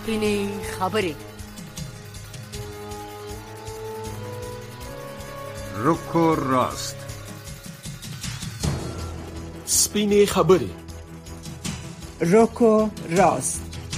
سپینې خبرې. رکو راست. سپینې خبرې. رکو راست.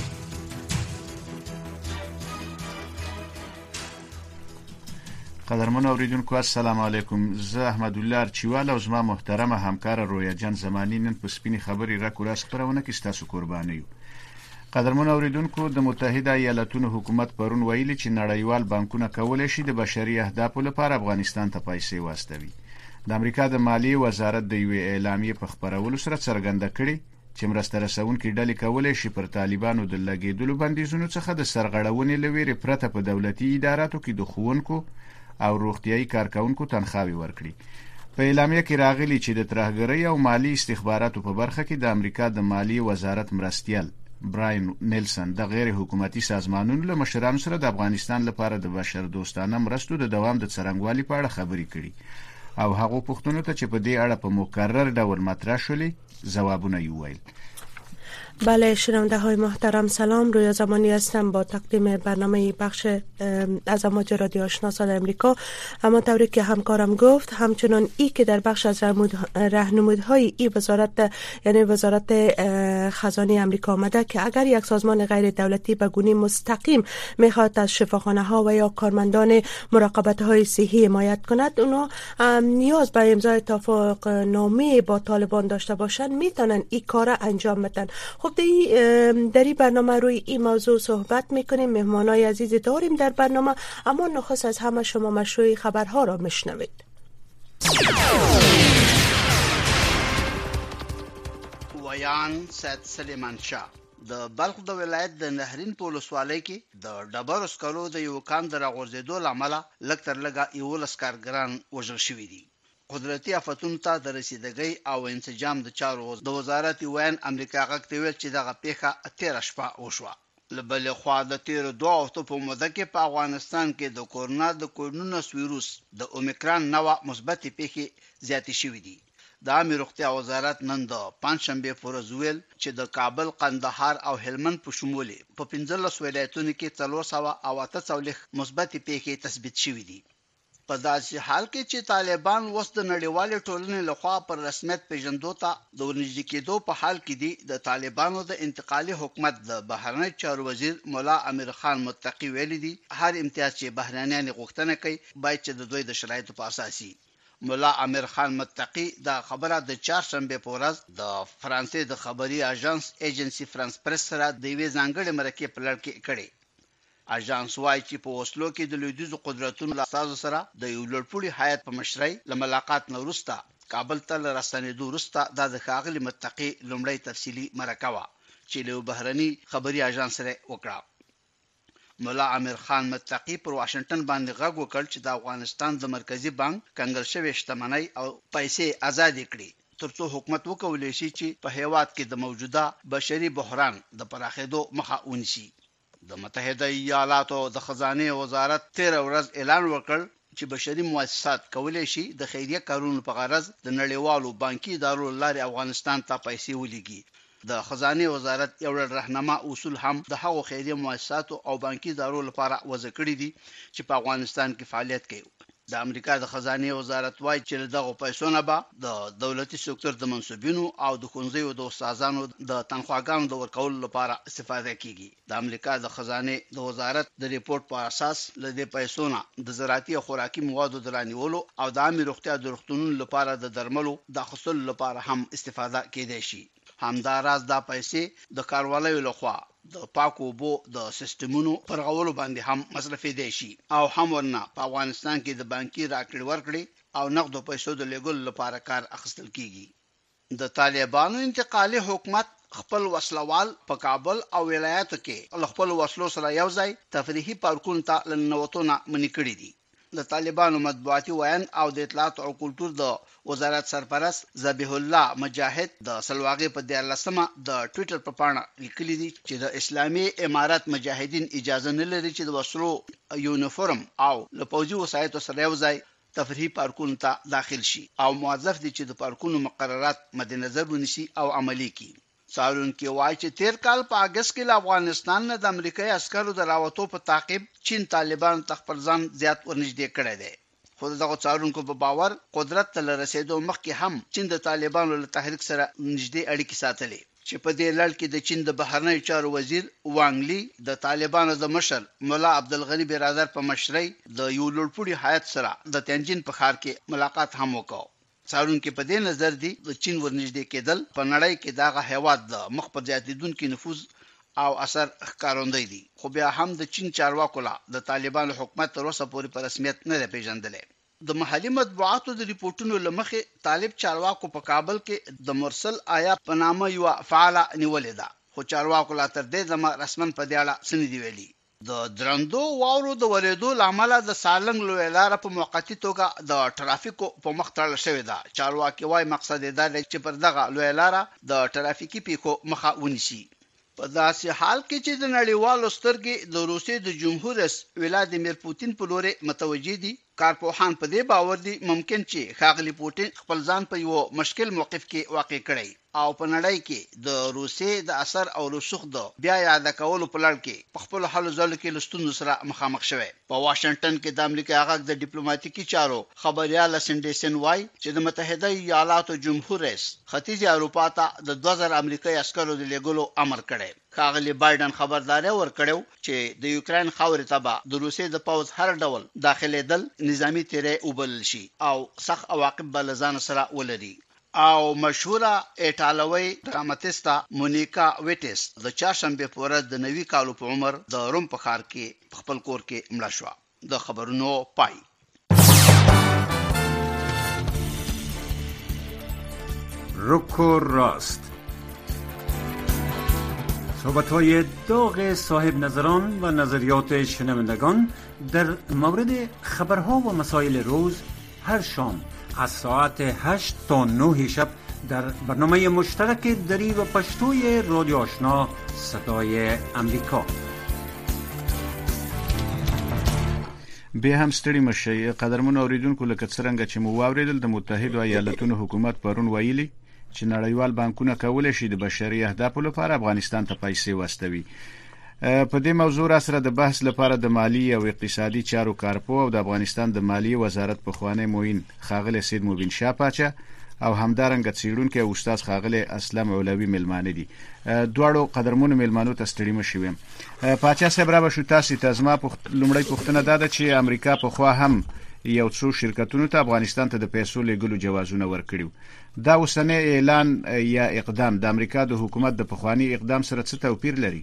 قدرمن اوریدونکو السلام علیکم. زه احمد الله ارچیوال او زما محترمه همکار رویا جان زمانی نن په سپینې خبرې رکو راست خبرونه کې ستاسو قرباني یو. قدرمن اوریدونکو د متحده ایالاتونو حکومت پرون ویلي چې نړیوال بانکونه کولای شي د بشري اهدافو لپاره افغانستان ته پیسې واستوي. د امریکا د مالیې وزارت د یوې اعلامیې په خبرولو سره څرګنده کړي چې مرسته رسونکي ډلې کولای شي پر طالبانو د لګیدلو بندیزونو څخه د سرغړونې له ویرې پرته په دولتي اداراتو کې د ښوونکو او روغتیايي کارکونکو تنخواهي ورکړي. په اعلامیه کې راغلي چې د ترهګرۍ او مالی استخباراتو په برخه کې د امریکا د مالیې وزارت مرستیال براین نیلسن د غیر حکومتي سازمانونو له مشرانو سره د افغانستان لپاره د بشر دوستانه مرستو د دوام د څرنګوالي په اړه خبرې کړي او هغه پوښتنو ته چې په دې اړه په مکرر ډول مطرح شولې ځوابونه یې وویل. بله شنونده های محترم سلام، رویا زمانی هستم با تقدیم برنامه بخش از امواج رادیو آشنا صدای امریکا. اما طوری که همکارم گفت همچنان ای که در بخش از راهنمودهای ای وزارت یعنی وزارت خزانه امریکا آمده که اگر یک سازمان غیر دولتی به گونه مستقیم میخواد از شفاخانه ها و یا کارمندان مراقبت های صحی حمایت کند، اونا نیاز به امضای توافق نامه با طالبان داشته باشند، میتونن این کار انجام بدن. خب در این برنامه روی این موضوع صحبت میکنیم. مهمانای عزیز داریم در برنامه، اما نخست از همه شما مشروع خبرها را میشنوید. ویان سید سلیمان شاه د بلخ د ولایت د نهرین په ولسوالۍ کې د ډبرو سکرو د یو کان د راغورځېدو له امله لږ تر لږه 11 کارګران وژل شوي دي. قدرتي آفتونو ته د رسیدګۍ او انسجام د چارو د وزارت ویان امریکا غږ ته ویل چې دغه پیښه 13 شپه وشوه. له بلې خوا د تیرو 2 هفتو په موده کې په افغانستان کې د کورونا د کورونوس ویروس د اومیکران نوع مثبتې پیښې زیاتې شوې دي. د عامه روغتیا وزارت نن د پنځشنبه پر ورځ ویل چې د کابل، قندهار او هلمند په شمول په 15 ولایتونو کې 448 مثبتې پیښې تثبیت شوې دي. په داسې حال کې چې طالبان اوس د نړیوالې ټولنې لخوا پر رسمیت پیژندو ته د ورنږدې کېدو په حال کې دي. د طالبانو د انتقالي حکومت د بهرنی چارو وزیر مولا امیر خان متقی ویلي دي هر امتیاز چې بهرنیان غوښتنه کوي باید چې د دوی د شرایطو په اساس وي. مولا امیر خان متقی دا خبره د چهارشنبه په ورځ د فرانسې د خبري اژانس ایجنسی فرانس پریس سره د یوې ځانګړې مرکې په لړ کې کړې. اژانس وايي چې په اوسلو کې د لویدیځو قدرتونو له استازو سره د یو لوړپوړي هیئت په مشرۍ له ملاقات نه وروسته کابل ته رسېدو وروسته د ښاغلي متقی لومړی تفصیلي مرکه وه چې له بهرني خبري اژانس سره وکړه. مولا امیر خان متقی پر واشنگټن باندې غږ وکړ چې د افغانستان د مرکزی بانک کنګل شوی شتمنۍ او پیسې آزاد کړي ترڅو حکومت وکولای شي چې په هیواد کې د موجوده بشري بحران د پراخېدو مخه ونیسي. د متحده ایالاتو د خزانه وزارت 13 ورځ اعلان وکړ چې بشري مؤسسات کولای شي د خیریه کارونو په غرض د نړیوالو بانکي ادارو لارې افغانستان ته پیسې ولېږي. د خزانه وزارت یو راهنما اصول هم د هغو خیریه مؤسساتو او بانکي ادارو لپاره وضع کړی دي چې په افغانستان کې فعالیت کوي. د امریکا د خزانه وزارت وايي چې دغه پیسو نه به د دولتي سکتور د منصبینو او د ښوونځیو د استادانو د تنخواګانو د ورکولو لپاره استفاده کیږي. د امریکا د خزانه د وزارت د ریپورت په اساس له دې پیسو نه د زراعتي او خوراکي موادو د رانیولو او د عامه روغتیا د روغتونونو لپاره د درملو د اخیستلو لپاره هم استفاده کېدای شي. همداراز دا پیسې د کاروالیو لخوا د پاکو اوبو د سیستمونو پرغولو باندې هم مصرفي دي شي او هم ورنه په افغانستان کې د بانکي راکړې ورکړې او نقدو پیسو د لګولو لپاره کار اخیستل کیږي. د طالبانو انتقالي حکومت خپل وسلوال په کابل او ولایاتو کې خپل وسلو سره یو ځای تفریحي پارکونو ته لننوتونه منې کړي دي. د طالبانو مطبوعاتي ویان او د اطلاعات او کلتور د وزارت سرپرست ذبیح الله مجاهد د سلواغې په 14مه د ټوئیټر په پاڼه لیکلي دي چې د اسلامي امارات مجاهدین اجازه نه لري چې د وسلو یونیفورم او له پوځي وسایطو سره یو ځای تفریحي پارکونو ته داخل شي او موظف دي چې د پارکونو مقررات مد نظر ونیسي او عملي کړي. څارونکو وایي چې تیر کال په اگست کې له افغانستان نه د امریکایي عسکرو د راوتو په تعقیب چین طالبان خپل ځان زیات ورنږدې کړی دی. خو دغه څارونکو په باور قدرت ته رسیدو مخکې هم چین د طالبانو له تحریک سره نږدې اړیکې ساتلې چې په دې لړ کې د چین د بهرنی چارو وزیر وانګ لی د طالبانو د مشر مولا عبدالغنی برادر په مشرۍ د یو لوړپوړي هیئت سره د تنجین په ښار کې ملاقات هم وکړ. څارونکو په دې نظر دي د چین ورنږدې کېدل په نړۍ کې دغه هیواد د مخ په زیاتیدونکو نفوذ او اثر ښکارندوی دي. خو بیا هم د چین چارواکو لا د طالبانو حکومت تر اوسه پورې په رسمیت نه پیژندل. د محلي مطبوعاتو د ریپورتونو لمخې طالب چارواکو په کابل کې د مرسل آیا په نامه یو فعاله نیولې ده، خو چارواکو لا تر دې دمه رسمن په دې اړه څه نه دی ویلي. د درندو واورو د ورېدو لامل د سالنګ لوی لار په موقتی توګه د ټرافیکو په مخ تړل شوې ده. چارواکي وايي مقصد یې دا دی چې پر دغه لوی لار د ټرافیکي پیښو مخه ونیسي. په داسې حال کې چې د نړیوالو سترګې د روسیې د جمهور رئیس ولادیمیر پوتین په لور متوجه دي، کارپوهان په دې باور دي ممکن چې ښاغلي پوتین خپل ځان په یو مشکل موقف کې واقع کړي او په نړۍ کې د روسیې د اثر او رسوخ د بیا یاد کولو په لړ کې په خپل حل ځل کې لستون سره مخامخ شوی. په واشنگټن کې د امریکا هغه د ډیپلوماټیکي چارو خبريال سنډیسن وای چې د متحده ایالاتو جمهور رئیس ختیځ اروپا ته د 2000 امریکایي عسکرو د لګولو امر کړی. ښاغلي بایدن خبرداري ورکړو چې د یوکرين خاورې ته به د روسیې د پوز هر ډول داخليدل نظامی تیرې وبلل شي او سخت عواقب به لزان سره ولري. او مشهوره ایټالوي ډراماتیستا مونیکا ویټس د چهارشنبه په ورځ د 90 کالو په عمر د روم په ښار کې خپل کور کې مړه شوه. د خبرونو پای. رک و راست، صحبت‌های داغ صاحب نظران و نظریات شنوندگان در مورد خبرها و مسائل روز هر شام از ساعت 8 تا 9 شب در برنامه مشترک دری و پشتوی رادیو آشنا صدای امریکا. به هم ستړي مشي قدرمن اوریدونکو، لکه څنګه چې مو واوریدل د متحده ایالاتونو حکومت پرون ویلي چې نړیوال بانکونه کولای شي د بشري اهدافو لپاره افغانستان ته پیسې واستوي. په دې موضوع را سره د بحث لپاره د مالی او اقتصادي چارو کارپو او د افغانستان د مالیې وزارت په خوانی موین خاغله سید مبین شاه پاچا او همدارنګه څیړونکو او استاد خاغله اسلام علوي ملمانه دي. دواړو قدرمنو ملمانو ته ستړي مشوم. پاچا صاحب را بشو تاسو ته زما لومړی پوښتنه ده چې امریکا په خوا هم یو څو شرکتونو ته افغانستان ته د پیسو لګولو جوازونه ورکړي. دا اوسنی اعلان یا اقدام د امریکا د حکومت د پخوانی اقدام سره څه توپیر لري؟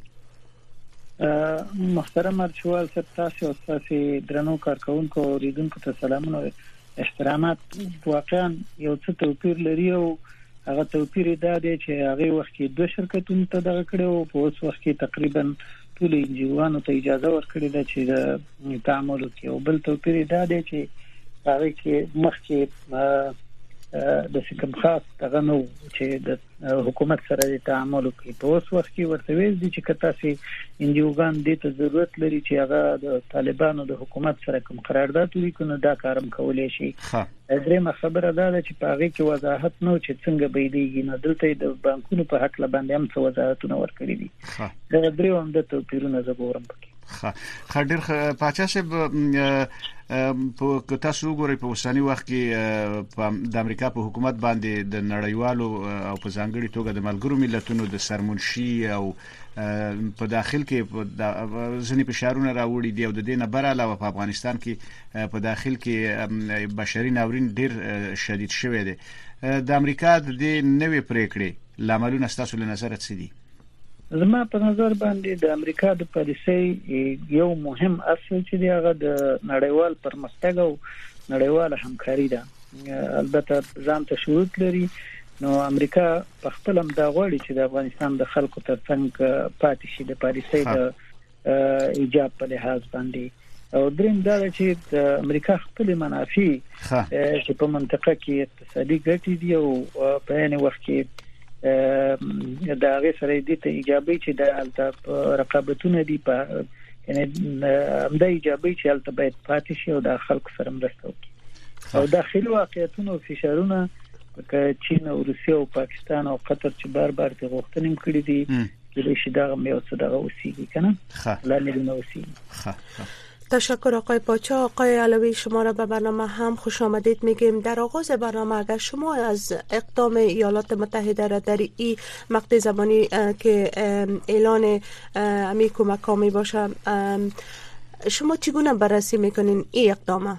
محترم ارچوال صاحب، تاسو او تاسو درنو کارکونکو او اوریدونکو ته سلامونه او احترامات. واقعا یو څه توپیر لري او هغه توپیر دا دی چې هغه وخت کې دوه شرکتونو ته دغه کړو، په اوس وخت کې تقریبا ټول انجوانو ته اجازه ورکړې ده چې د تعامل وکړي. او بل توپیر دا دی چې هغه کې مخکې د کوم خاص دغه نو چې د حکومت سره د تعامل کوي. په اوس وخت کې ورته ویل دي چې کته سي انجوګان دې ته ضرورت لري چې هغه د طالبانو د حکومت سره کوم قرارداد وکړي، دا کارم کولای شي. درېمه خبره دا ده چې په هغه کې وضاحت نو چې څنګه بيدیږي، نه دلته د بانکونو په حق لباندې هم څه وضاحتونه ورکړي دي. دا درېم د توپیرونو زبورم پکې. خډیر پاچا صاحب، په تاسو وګورئ په اوسنی وخت کې د امریکا په حکومت باندې د نړیوالو او په ځانګړي توګه د ملګرو ملتونو د سرمنشي او په داخل کې ځینې فشارونه راوړي دي او د دې نه بر علاوه په افغانستان کې په داخل کې بشري ناورین ډیر شدید شوی دی. د امریکا د دې نوې پریکړې لاملونه ستاسو له نظر څه دي؟ زما په نظر باندې د امریکا د پالیسۍ یو مهم اصل چې دی هغه د نړیوال پرمختګ او نړیوال همکاري ده. البته ځان ته شروط لري، نو امریکا په خپل هم دا غواړي چې د افغانستان د خلکو ترڅنګ پاتې شي د پالیسۍ د ایجاب په لحاظ باندې. او دریم دا چې د امریکا خپل منافع چې په منطقه کې اقتصادي ګټې دي او په عین وخت کې دا هغه سره دي ته ایجابي چې د رقابتونه دي په یعنی د ایجابي چې البته باید پاتې شي او د خلکو سره مرسته وکړي. او داخلي واقعیتونو او فشارونه که چین او روسیه او پاکستان او قطر چې بار ته غوښتنې کړې دي چې شي دا مې اوس دا وسیږي کنه لا نه وسیږي. تشکر آقای پاچا. آقای علوی شما را به برنامه هم خوش آمدید میگیم. در آغاز برنامه اگر شما از اقدام ایالات متحده را در این مقطع زمانی که اعلان امی کمک ها می باشه شما چگونه بررسی میکنین این اقدام؟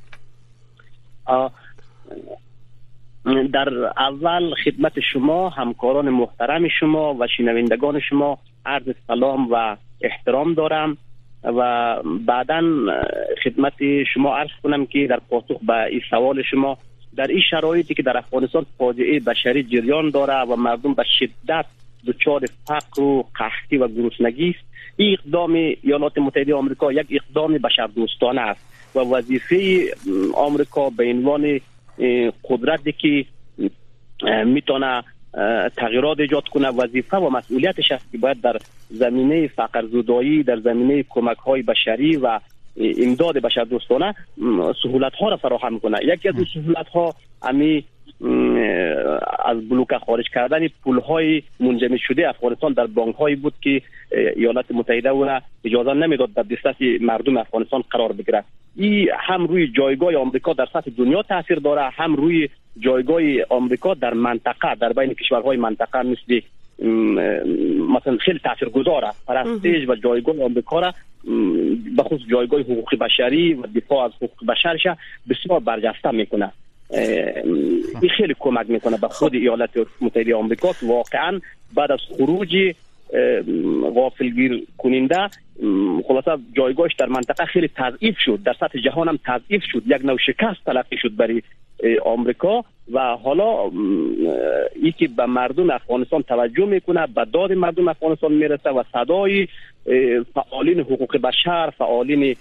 در اول خدمت شما همکاران محترم شما و شنوندگان شما عرض سلام و احترام دارم و بعداً خدمت شما عرض کنم که در پاسخ به این سوال شما در این شرایطی که در افغانستان فاجعه بشری جریان داره و مردم به شدت دچار فقر و قحطی و گرسنگی است، این اقدام ایالات متحده آمریکا یک اقدام بشردوستانه است و وظیفه آمریکا به عنوان قدرتی که میتونه تغییرات ایجاد کنه وظیفه و مسئولیتش است که باید در زمینه فقرزدایی، در زمینه کمک های بشری و امداد بشردوستانه سهولت ها را فراهم کنه. یکی از سهولت ها امی از بلوک خارج کردن پول های منجمد شده افغانستان در بانک هایی بود که ایالات متحده او را اجازه نمیداد در دسترس مردم افغانستان قرار بگیرد. این هم روی جایگاه آمریکا در سطح دنیا تاثیر داره، هم روی جایگاه آمریکا در منطقه، در بین کشورهای منطقه مثل مثلا خیلی تاثیرگذاره. پرستیژ و جایگاه آمریکا را به خصوص جایگاه حقوق بشری و دفاع از حقوق بشرش بسیار برجسته میکنه. این خیلی کمک میکنه به خود ایالات متحده آمریکا که واقعا بعد از خروج غافلگیر کننده خلاصه جایگاهش در منطقه خیلی تضعیف شد، در سطح جهان هم تضعیف شد، یک نوع شکست تلقی شد برای آمریکا و حالا یکی به مردم افغانستان توجه میکنه، به داد مردم افغانستان میرسه و صدای فعالین حقوق بشر، فعالین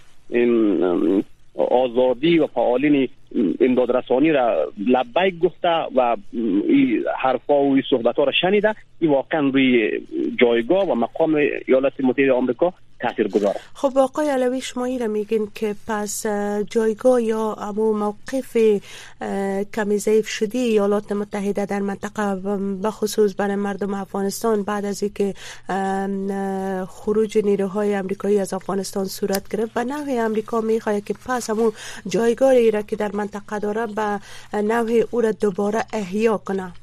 آزادی و فعالین امدادرسانی را لبیک گفته و این حرفا و این صحبت‌ها را شنیده. این واقعا روی جایگاه و مقام ایالات متحده آمریکا تاثیر گذاره. خب آقای علوی شما این را میگین که پس جایگاه یا امو موقف کمی ضعیف شدی ایالات متحده در منطقه به خصوص برای مردم افغانستان بعد از اینکه خروج نیروهای آمریکایی از افغانستان صورت گرفت و نوع آمریکا میخواد که پس امو جایگاهی را که در منطقه داره به نوع او را دوباره احیا کنه.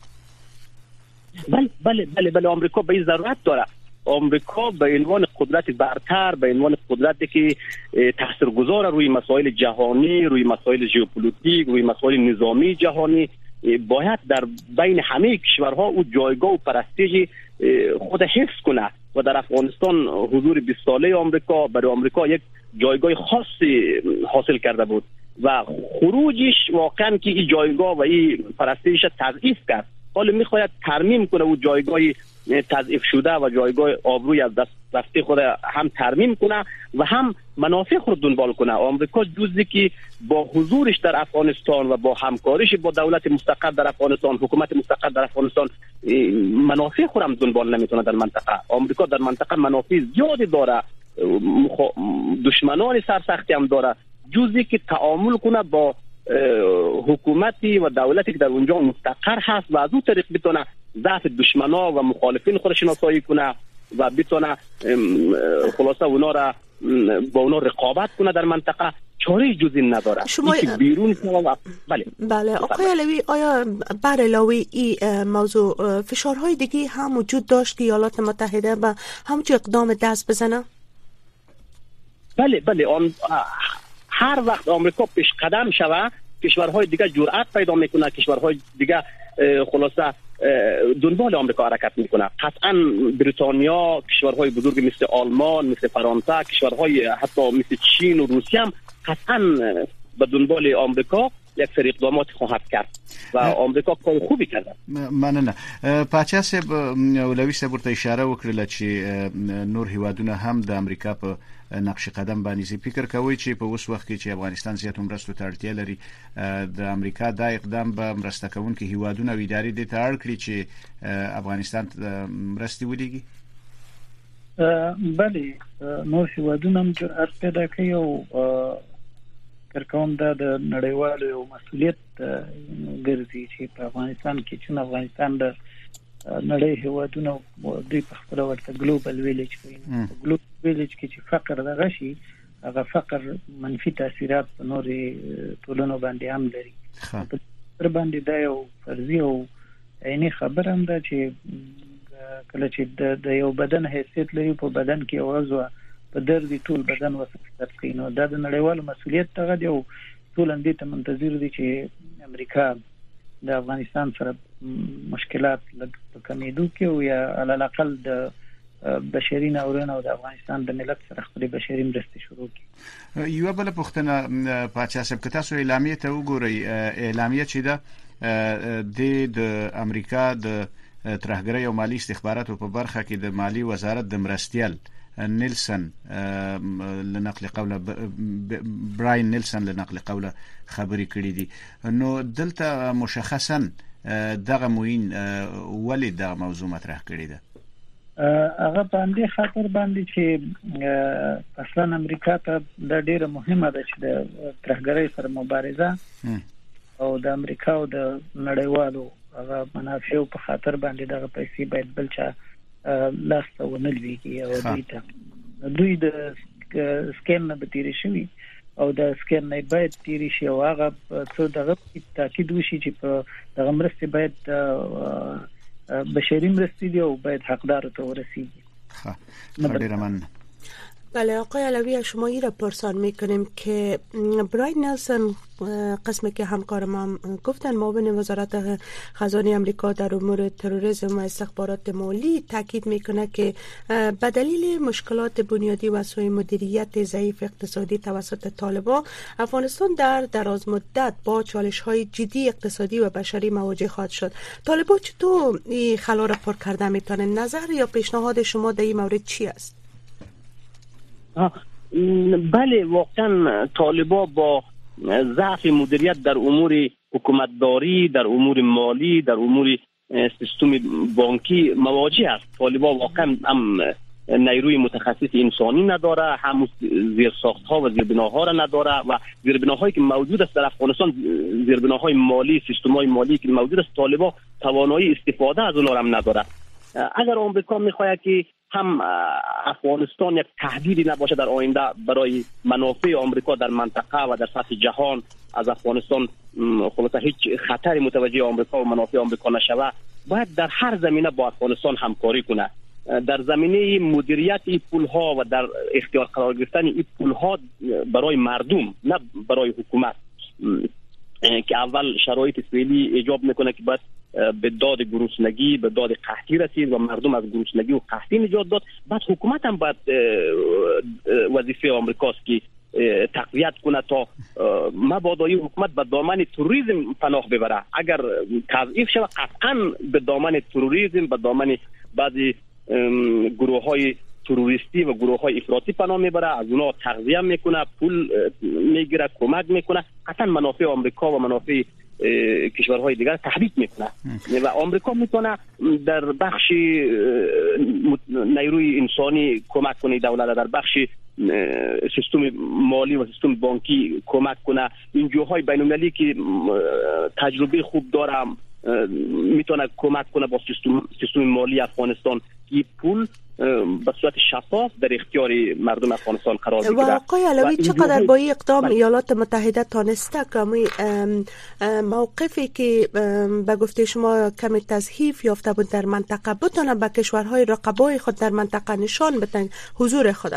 بله آمریکا به این ضرورت داره. آمریکا به عنوان قدرت برتر، به عنوان قدرتی که تاثیرگذار روی مسائل جهانی، روی مسائل ژئوپلیتیک، روی مسائل نظامی جهانی، باید در بین همه کشورها او جایگاه و پرستیژ خود حفظ کنه و در افغانستان حضور 20 ساله آمریکا برای آمریکا یک جایگاه خاصی حاصل کرده بود و خروجش واقعا که این جایگاه و این پرستیژ تضعیف کرد. حالا میخواید ترمیم کنه و جایگاه تضعیف شده و جایگاه آبروی از دست رفته خود هم ترمیم کنه و هم منافع خود دنبال کنه. آمریکا جزئی که با حضورش در افغانستان و با همکاریش با دولت مستقر در افغانستان، حکومت مستقر در افغانستان منافع خود هم دنبال نمیتونه در منطقه. آمریکا در منطقه منافع زیادی داره، دشمنان سرسختی هم داره، جزئی که تعامل کنه با حکومتی و دولتی که در اونجا مستقر هست و از اون طریق بتونه ضعف دشمنا و مخالفین خود شناسایی کنه و بتونه خلاصه اونا را با اونا رقابت کنه در منطقه. چاره جزئی نداره. شما بیرون بله آقای علوی، آیا بر علاوه این موضوع فشارهای دیگه هم وجود داشت که ایالات متحده به همچون اقدام دست بزنه؟ بله هر وقت آمریکا پیش قدم شوه کشورهای دیگه جرأت پیدا میکنه، کشورهای دیگه خلاصه دنبال آمریکا حرکت میکنه. قطعا بریتانیا، کشورهای بزرگ مثل آلمان، مثل فرانسه، کشورهای حتی مثل چین و روسیه هم قطعا به دنبال آمریکا یک سری اقدامات خواهد کرد و آمریکا کار خوبی کرده. مننه. پاچا صاحب اولوی صاحب ورته اشاره وکړه چې نور هیوادونه هم د امریکا په نقش قدم باندې فکر کوي چې په اوس وخت کې چې افغانستان زیاتو مرستو ته اړتیا لري د امریکا دا اقدام به مرسته کوونکي هیوادونه او ادارې د ته اړ کړي چې افغانستان مرستې ولېږي. بله نور هیوادونه هم جرأت پیدا کوي او تر کوم دا د نړیوالو مسؤلیت ګرځي چې په افغانستان کې چې افغانستان د نړۍ هیوادونو دوی په خپل ورته ګلوبل ویلیج کوي. ګلوبل ویلیج کې چې فقر دغه شي هغه فقر منفي تاثیرات په نورې ټولنو باندې هم لري. په باندې دا یو فرضي او عیني خبره هم ده چې کله چې د یو بدن حیثیت لري په بدن کې یو عضو په درد ټول بدن وسط کوي نو دا د نړیوال مسؤلیت ته دی او ټول اندې ته منتظر دي چې امریکا د افغانستان سره مشکلات لږ کمیدو کې او یا علل الاقل د بشري ناورین او د افغانستان د ملت سره خپل بشري مرستې شروع کړي. یو بل پوښتنه پاچا صاحب که تاسو اعلامیه ته وګورئ، اعلامیه چې ده د امریکا د ترهګرۍ او مالی استخباراتو په برخه کې د مالی وزارت د مرستیال نیلسن لنقل قوله براین نیلسن لنقل قوله خبري کړې دي. نو دلته مشخصا دغه موین ولې د موضوع مطرح کړی ده؟ هغه باندې خاطر باندې چې اصلا امریکا ته د ډیره مهمه ده چې د ترهګرۍ سره مبارزه او د امریکا او د نړیوالو هغه منافع په خاطر باندې دغه پیسې باید بل چا لاسته ونه لويږي او دوی د سکیم نه بتیری شوی او د سکیم نه باید تیری شي او هغه څه دغه تاکید وشي چې په دغه مرستې باید بشری مرستې دی او باید حقدار ته ورسیږي. ممنون. بله آقای علوی، شما این را پرسان میکنیم که براین نیلسن قسمی که همکار ما گفتن معاون وزارت خزانه امریکا در امور تروریسم و استخبارات مالی تاکید میکنه که به دلیل مشکلات بنیادی و سوء مدیریت ضعیف اقتصادی توسط طالبان افغانستان در دراز مدت با چالش های جدی اقتصادی و بشری مواجه خواهد شد. طالبان چطور این خلا را پر کرده میتونه؟ نظر یا پیشنهاد شما در این مورد چی است؟ بله، واقعا طالبان با ضعف مدیریت در امور حکومتداری، در امور مالی، در امور سیستم بانکی مواجه است. طالبان واقعا هم نیروی متخصص انسانی نداره، هم زیرساخت‌ها و زیربناها را نداره و زیربناهایی که موجود است در افغانستان، زیربناهای مالی، سیستم‌های مالی که موجود است، طالبان توانایی استفاده از اونها هم نداره. اگر آمریکا می‌خواهد که هم افغانستان یک تهدیدی نباشه در آینده برای منافع آمریکا در منطقه و در سطح جهان، از افغانستان خلاصه هیچ خطری متوجه آمریکا و منافع آمریکا نشود، باید در هر زمینه با افغانستان همکاری کنه. در زمینه مدیریت این پولها و در اختیار قرار گرفتن این پولها برای مردم نه برای حکومت، که اول شرایط فعلی ایجاب میکنه که باید به داد گرسنگی، به داد قحطی رسید و مردم از گرسنگی و قحطی نجات داد. بعد حکومت هم باید وظیفه آمریکاست که تقویت کنه تا مبادا حکومت به دامن تروریسم پناه ببره. اگر تضعیف شود قطعا به دامن تروریسم، به دامن بعضی گروه های تروریستی و گروه های افراطی پناه میبره، از اونها تغذیه میکنه، پول میگیره، کمک میکنه، قطعا منافع آمریکا و منافع کشورهای دیگر تهدید میکنه و آمریکا میتونه در بخش نیروی انسانی کمک کنه دولت، در بخش سیستم مالی و سیستم بانکی کمک کنه. این جوهای بین‌المللی که تجربه خوب داره میتونه کمک کنه با سیستم مالی افغانستان که پول به صورت شفاف در اختیار مردم افغانستان قرار بگیره. و آقای علوی چقدر با این اقدام ایالات متحده تانسته که موقفی که به گفته شما کمی تضعیف یافته بود در منطقه بتونه به کشورهای رقبای خود در منطقه نشان بدن حضور خود؟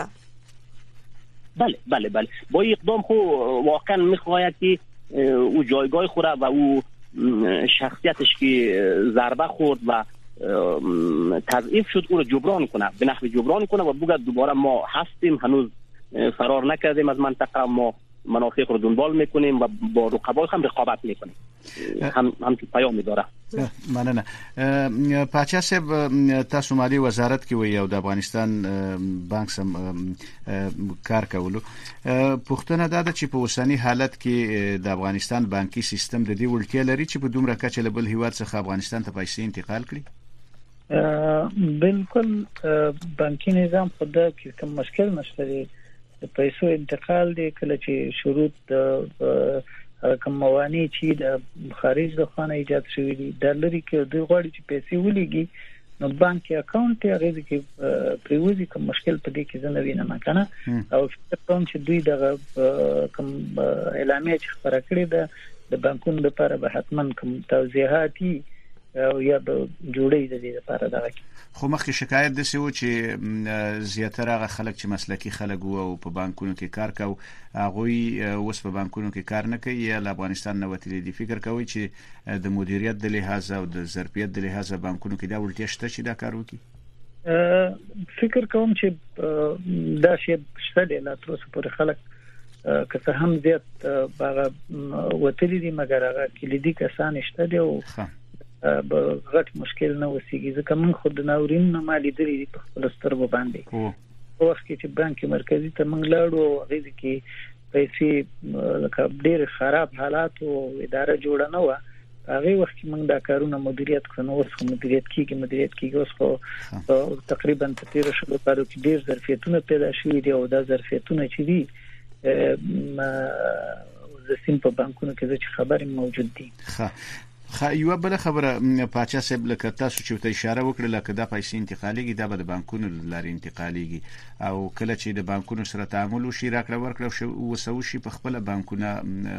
بله با این اقدام خو واقعا میخواهد که او جایگاه خوره و او شخصیتش که ضربه خورد و تضعیف شد او رو جبران کنه، به نحو جبران کنه و بگه دوباره ما هستیم، هنوز فرار نکردیم از منطقه، ما منافع رو دنبال میکنیم و با رقبای هم رقابت میکنیم. هم پیام داره. مننه. پاچا صاحب تاسو مالی وزارت کې وی او د افغانستان بانک سم کار کولو، پښتنه دا چې په اوسنی حالت کې د افغانستان بانکي سیستم د دې وړتیا لري چې په دومره کچه له بل هیواد څخه افغانستان ته پیسې انتقال کړي. بالکل بانکي نظام خدا کې کوم مشکل نشته، پیسو انتقال دی کله چې شروط کوم موانع چې د خارج د خانه ایجاد شوی دي د لري کې د غوړي چې پیسې ولېږي نو بانک اکاونټ یې هغه کې پریوزي کوم مشکل پدې کې زنه وینم کنه او کوم چې دوی د کوم اعلامیه چې خبره کړې ده د بانکونو لپاره به حتما کوم توضیحاتي او یا د جوړې د دې لپاره دا خو مخکې شکایت د سیو چې زیاتره هغه خلک چې مسلکی خلک وو او په بانکونو کې کار کاو هغه اوس په بانکونو کې کار نه کوي یا افغانستان نه وتلی دي فکر کوي چې د مدیریت د لحاظ او د ظرفیت د لحاظ بانکونو کې دا ولټیا شته چې دا کار وکړي فکر کوم چې دا شی شته د لا تر اوسه پورې خلک که هم زیات باغ وتلی دي مګر هغه کلیدي کسان شته دي او غټ مشکل نه وسیږي ځکه موږ خود ناورین نه مالي دري په خپل سترګو باندې په وخت کې چې بانک مرکزی ته موږ لاړو غوښتي کې پیسې لکه ډېر خراب حالات او اداره جوړه نه و هغه وخت کې موږ دا کارونه مدیریت کړو اوس مدیریت کیږي اوس خو تقریبا په 13 شلو کارو کې ډېر ظرفیتونه پیدا شوي دي او دا ظرفیتونه چې دي د سیم په بانکونو کې چې خبرې موجود دي یو بل خبره پاچا صاحب لکه تاسو چې ته اشاره وکړه لکه د پیسې انتقاليږي د بانکونو لارې انتقاليږي او کله چې د بانکونو سره تعامل وشي راکړه ورکړه وسو شي په خپل بانکونه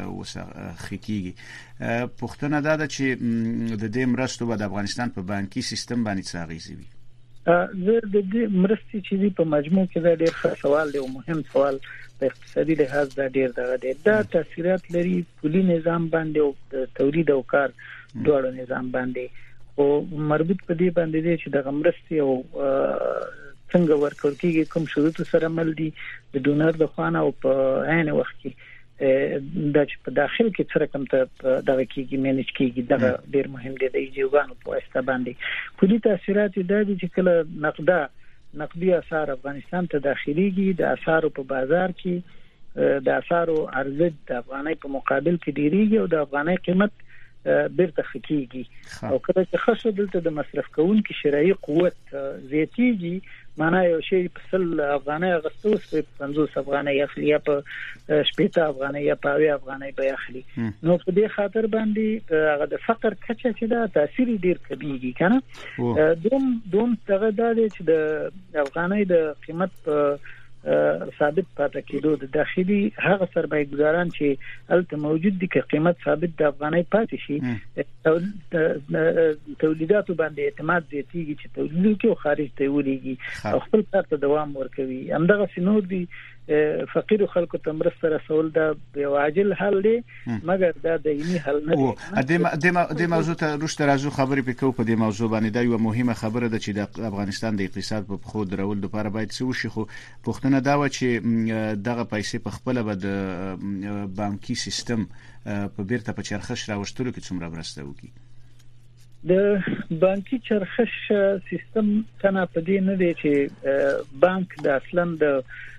وسخکیږي پښتنه دا چې د دې مرستو د افغانستان په بانکي سیستم باندې څه اغیزه وي زه د دې مرستې چې په مجموع کې دا ډېر ښه سوال دی او مهم سوال په اقتصادي لحاظ دا ډېر دغه دی دا تاثیرات لري پولي نظام باندې او تولید او کار دوړو نظام باندې او مربوط په دې باندې دی چې د مرستې او څنګه ورکول کېږي کوم شروط سره مل دي د ډونر د خوانه او په عین وخت کې د چې په داخل کې څه رقم ته دغه کېږي مینج کېږي دا ډېر مهم دی د ایجوګانو په واسطه باندې پولي تاثیرات دا دي چې کله نقدي اسعار افغانستان ته داخليږي د اسعارو په بازار کې د اسعارو ارزښت د افغانۍ په مقابل کې ډیریږي او د افغانۍ قیمت بیرته خکېږي او کله چې خاصه دلته د مصرف کوونکو شرایي قوت زیاتېږي معنا یو شی په 100 افغانۍ غوښتو په 50 افغانۍ اخلي یا په 80 افغانۍ یا په 20 افغانۍ به اخلي نو په دې خاطر باندې هغه د فقر کچه چې دا تاثیر ډیر کمیږي کنه دوم څنګه دا چې د افغانۍ د قیمت ثابت پاتې کېدو د داخلي هغه سرمایه‌ګزاران چې الته موجود دي چې قیمت ثابت د افغانۍ پاتې شي تولیداتو باندې اعتماد زیاتېږي چې تولید کې او خارج ته ولېږي او خپل کار ته دوام ورکوي همدغه سينور دي فقیر خلکو ته مرسته رسول دا یو عاجل حل دی مګر دا دایمي حل نه دی د موضوع ته رښتیا راځو خبرې پکې په دې موضوع باندې دا یو مهمه خبره ده چې د افغانستان د اقتصاد په خو درول لپاره باید څه وشي خو پښتنه دا و چې دغه پیسې په خپل به د بانکي سیستم په بیرته په چرخش راوستلو کې څومره مرسته وکړي د بانکي چرخش سیستم کنه په دې نه دی چې بانک د اصلا د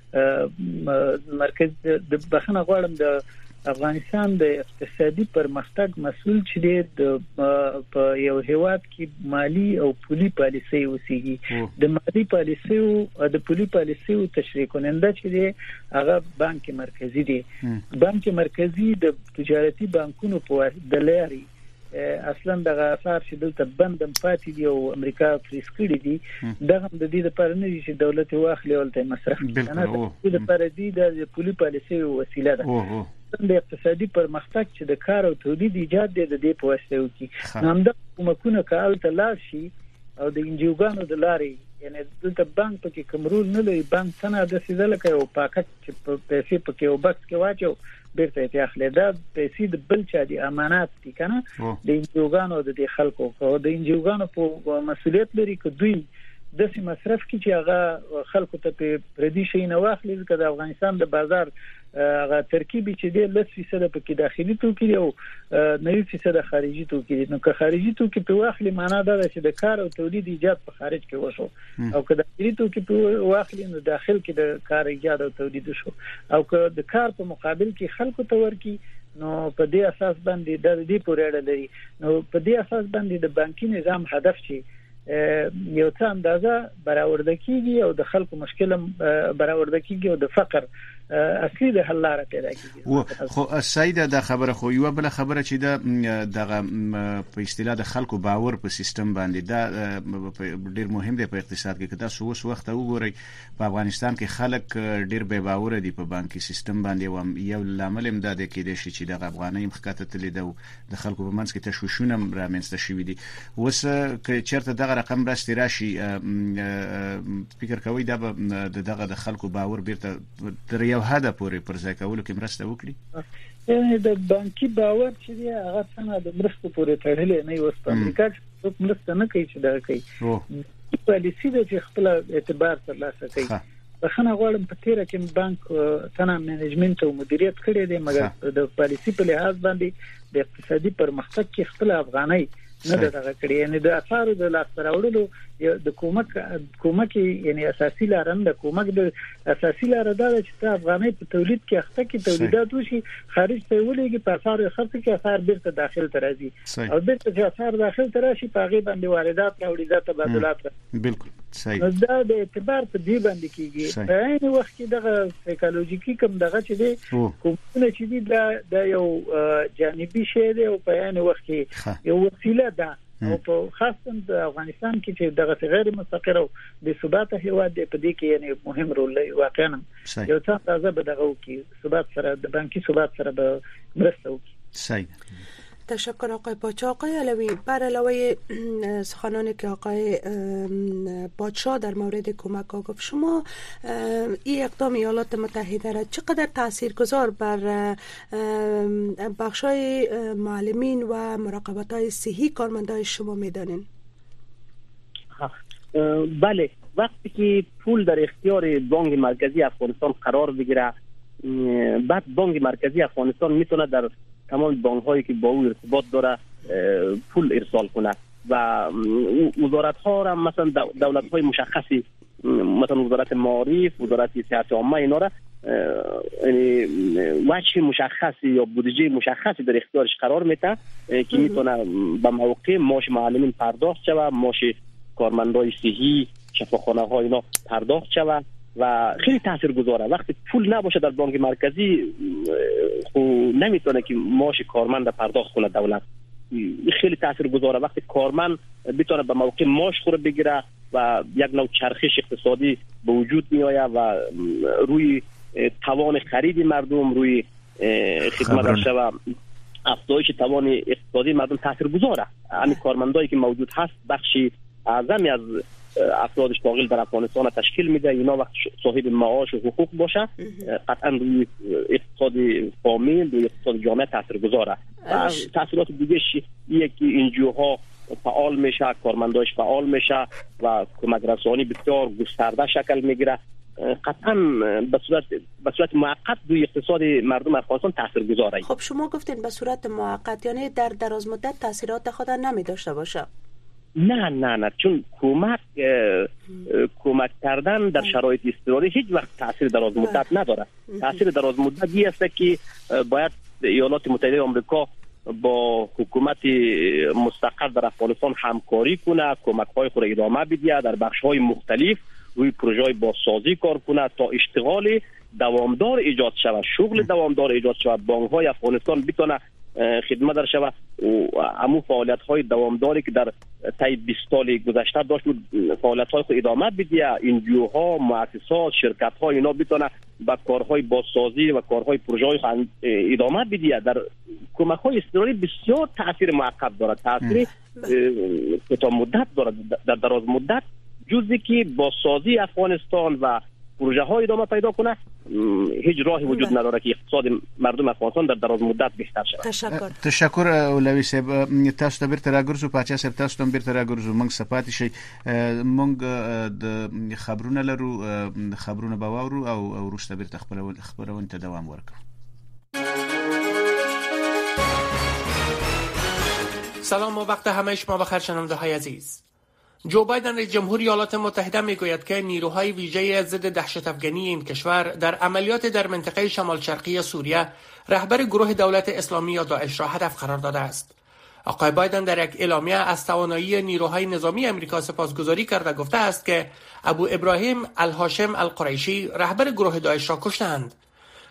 مرکز د بخنه غواړم د افغانستان د اقتصادي پرمختګ مسؤل چې د په یو هیواد کې مالی او پولي پالیسي وسیږي د مالی پالیسي او د پولي پالیسي تشریح کننده چې دی هغه بانک مرکزی دی بانک مرکزی د تجارتي بانکونو په د لاري اصلا دغه اثر چې دلته بندم پاتې دی او امریکا فریز کړی دی دغه د دې لپاره نه چې دولت واخلي او ته مصرف کنه د لپاره دی د پولي پالیسي وسیله ده د اقتصادي پرمختګ چې د کار او تولید ایجاد دی د دې په واسطه وکړي نو همدا حکومتونه کال ته لاشي او د انجیوګانو د لارې یعنی دلته بانک پکې کومرول نه لري بانک څنګه د سیدل کوي او پاکټ چې په پیسې پکې او بکس کې واچو بیرته ته اخلي دا پیسې د بل چا دي امانات دي کنه د انجیوګانو د خلکو او د انجیوګانو په مسؤلیت لري چې دوی د سي مصرف کې چې هغه خلکو ته په پردي شي نه واخلي ځکه د افغانستان د بازار هغه ترکیبي چې دی 10% پکې داخلي توکي او 9% خارجي توکي نو که خارجي توکي په واخلي معنا دا چې د کار او تولید ایجاد په خارج کې وشو او که داخلي توکي په واخلي نو داخل کې د کار ایجاد او تولید شو او که د کار په مقابل کې خلکو ته ورکی نو په دې اساس باندې د دې پورې اړه لري نو په دې اساس باندې د بانکي نظام هدف چې یو څه اندازه برآورده کیږي او د خلکو مشکل برآورده کیږي او د فقر اصلي د حل لاره پیدا کیږي. خو سید د خبره خو یو بل خبره چې دغه په اصطلاح د خلکو باور په سیستم باندې دا ډیر مهم دی په اقتصاد کې. کدا سوس وخت وګورئ په افغانستان کې خلک ډیر بے باور دي په بانکي سیستم باندې، او یو لامل هم دا دی چې دغه افغاني مخکته تللی د خلکو په منځ کې تشویشونه رامنځته شوي دي. اوس که چېرته دغه رقم راستي راشي، فکر کوئ دا به دغه د خلکو باور بیرته تر یو حد پورې پر ځای کولو کې مرسته وکړي؟ یعنی د بانکي باور چې دی هغه څنګه د مرستو پورې تړلی نه وي. په امریکا کې څوک مرسته نه کوي چې دا کوي، پالیسي ده چې خپل اعتبار ترلاسه کوي. بخښنه غواړم په تیره کې بانک څنګه منیجمنت او مدیریت کړی دی، مګر د پالیسي په لحاظ باندې د اقتصادي پرمختګ کې خپل افغانۍ نه دغه کړی. یعنی د اثارو د لاس راوړلو د کومک یعنی اساسي لار نه، کومک د اساسي لار دا چې ته افغانۍ په تولید کې اخته کې تولیدات وشي، خارج ته ولېږي، په اثار خرڅ کې اثار بیرته داخل ته راځي، او بیرته چې اثار داخل ته راشي په هغه باندې واردات راوړي، دا تبادلات. بالکل صحیح. دا د اعتبار په دی باندې کیږي. په عین وخت کې دغه سایکولوژیکي کوم دغه چې دی کومونه چې دی دا یو جانبي شی دی، او په عین وخت کې یو وسیله ده، او په خاصه د افغانستان کې چې دغه غیر مستقر او بې ثباته هیواد دی، په دې کې یعنی مهم رول لري. واقعا یو څه راځي به دغه کې ثبات سره د بانکي ثبات سره به مرسته وکړي. صحیح. تشکر آقای پادشاه. آقای علوی، بر علاوه سخنانی که آقای پادشاه در مورد کمک ها گفت، شما این اقدام ایالات متحده را چقدر تاثیرگذار بر بخشای معلمین و مراقبت های صحی کارمندای شما میدانین؟ بله، وقتی که پول در اختیار بانک مرکزی افغانستان قرار بگیره، بعد بانک مرکزی افغانستان میتونه در تمام بانک هایی که با او ارتباط داره پول ارسال کنه و وزارت ها را مثلا دولت های مشخصی، مثلا وزارت معارف، وزارت صحت عامه، اینا را یعنی وجه مشخصی یا بودجه مشخصی در اختیارش قرار میده که میتونه به موقع معاش معلمین پرداخت شود، معاش کارمندای صحی، شفاخانه ها اینا پرداخت شود و خیلی تاثیرگذاره. وقتی پول نباشه در بانک مرکزی خب نمیتونه که معاش کارمند پرداخت کنه دولت. خیلی تاثیرگذاره وقتی کارمند بتونه به موقع معاش خود بگیره و یک نوع چرخش اقتصادی به وجود میآید و روی توان خرید مردم، روی خدمت شو افزایش توان اقتصادی مردم تاثیرگذاره. همین کارمندایی که موجود هست بخشی اعظمی از افراد شاغل در افغانستان تشکیل میده. اینا وقت صاحب معاش و حقوق باشه قطعا روی اقتصاد فامیل، روی اقتصاد جامعه تاثیرگذاره. تاثیرات دیگه اینه که انجیوها فعال میشه، کارمنداش فعال میشه و کمک رسانی بسیار گسترده شکل میگیره. قطعا به صورت موقت روی اقتصاد مردم افغانستان تاثیرگذاره. خب شما گفتین به صورت موقت، یعنی در دراز مدت تاثیرات خود نمی داشته باشه؟ نه، چون کمک کردن در شرایط اضطراری هیچ وقت تاثیر دراز مدت نداره. تاثیر دراز مدت است که باید ایالات متحده آمریکا با حکومت مستقر در افغانستان همکاری کنه، کمک‌های خود را ادامه بده، در بخش‌های مختلف روی پروژه‌های بازسازی کار کنه تا اشتغال دوامدار ایجاد شود، شغل دوامدار ایجاد شود، بانک‌های افغانستان بتونه خدمت در شود و همون فعالیت‌های دوامداری که در طی 20 سال گذشته داشت فعالیت‌های خود ادامه بده. انجیوها، مؤسسات، شرکت‌ها اینا بتونه با کارهای بازسازی و کارهای پروژه‌های ادامه بده. در کمک‌های اضطراری بسیار تاثیر موقت دارد، تاثیر کوتاه مدت دارد. در دراز مدت جزئی که بازسازی افغانستان و پروژه های ادامه پیدا کنه هیچ راهی وجود نداره که اقتصاد مردم افغانستان در دراز مدت بهتر شود. تشکر اولوی صاحب. تاسو ته بیرته راګرځو، پاچا صاحب تاسو ته بیرته راګرځو. موږ صفات شي موږ د خبرونه لرو، خبرونه به واورو او وروسته بیرته خبرونه ته دوام ورکړو. سلام و وقت همه شما بخیر شنونده های عزیز. جو بایدن رئیس جمهور ایالات متحده میگوید که نیروهای ویژه ضد دهشت افغانی این کشور در عملیات در منطقه شمال شرقی سوریه رهبر گروه دولت اسلامی یا داعش را هدف قرار داده است. آقای بایدن در یک اعلامیه از توانایی نیروهای نظامی امریکا سپاسگزاری کرده گفته است که ابو ابراهیم الهاشم القریشی رهبر گروه داعش را کشتند.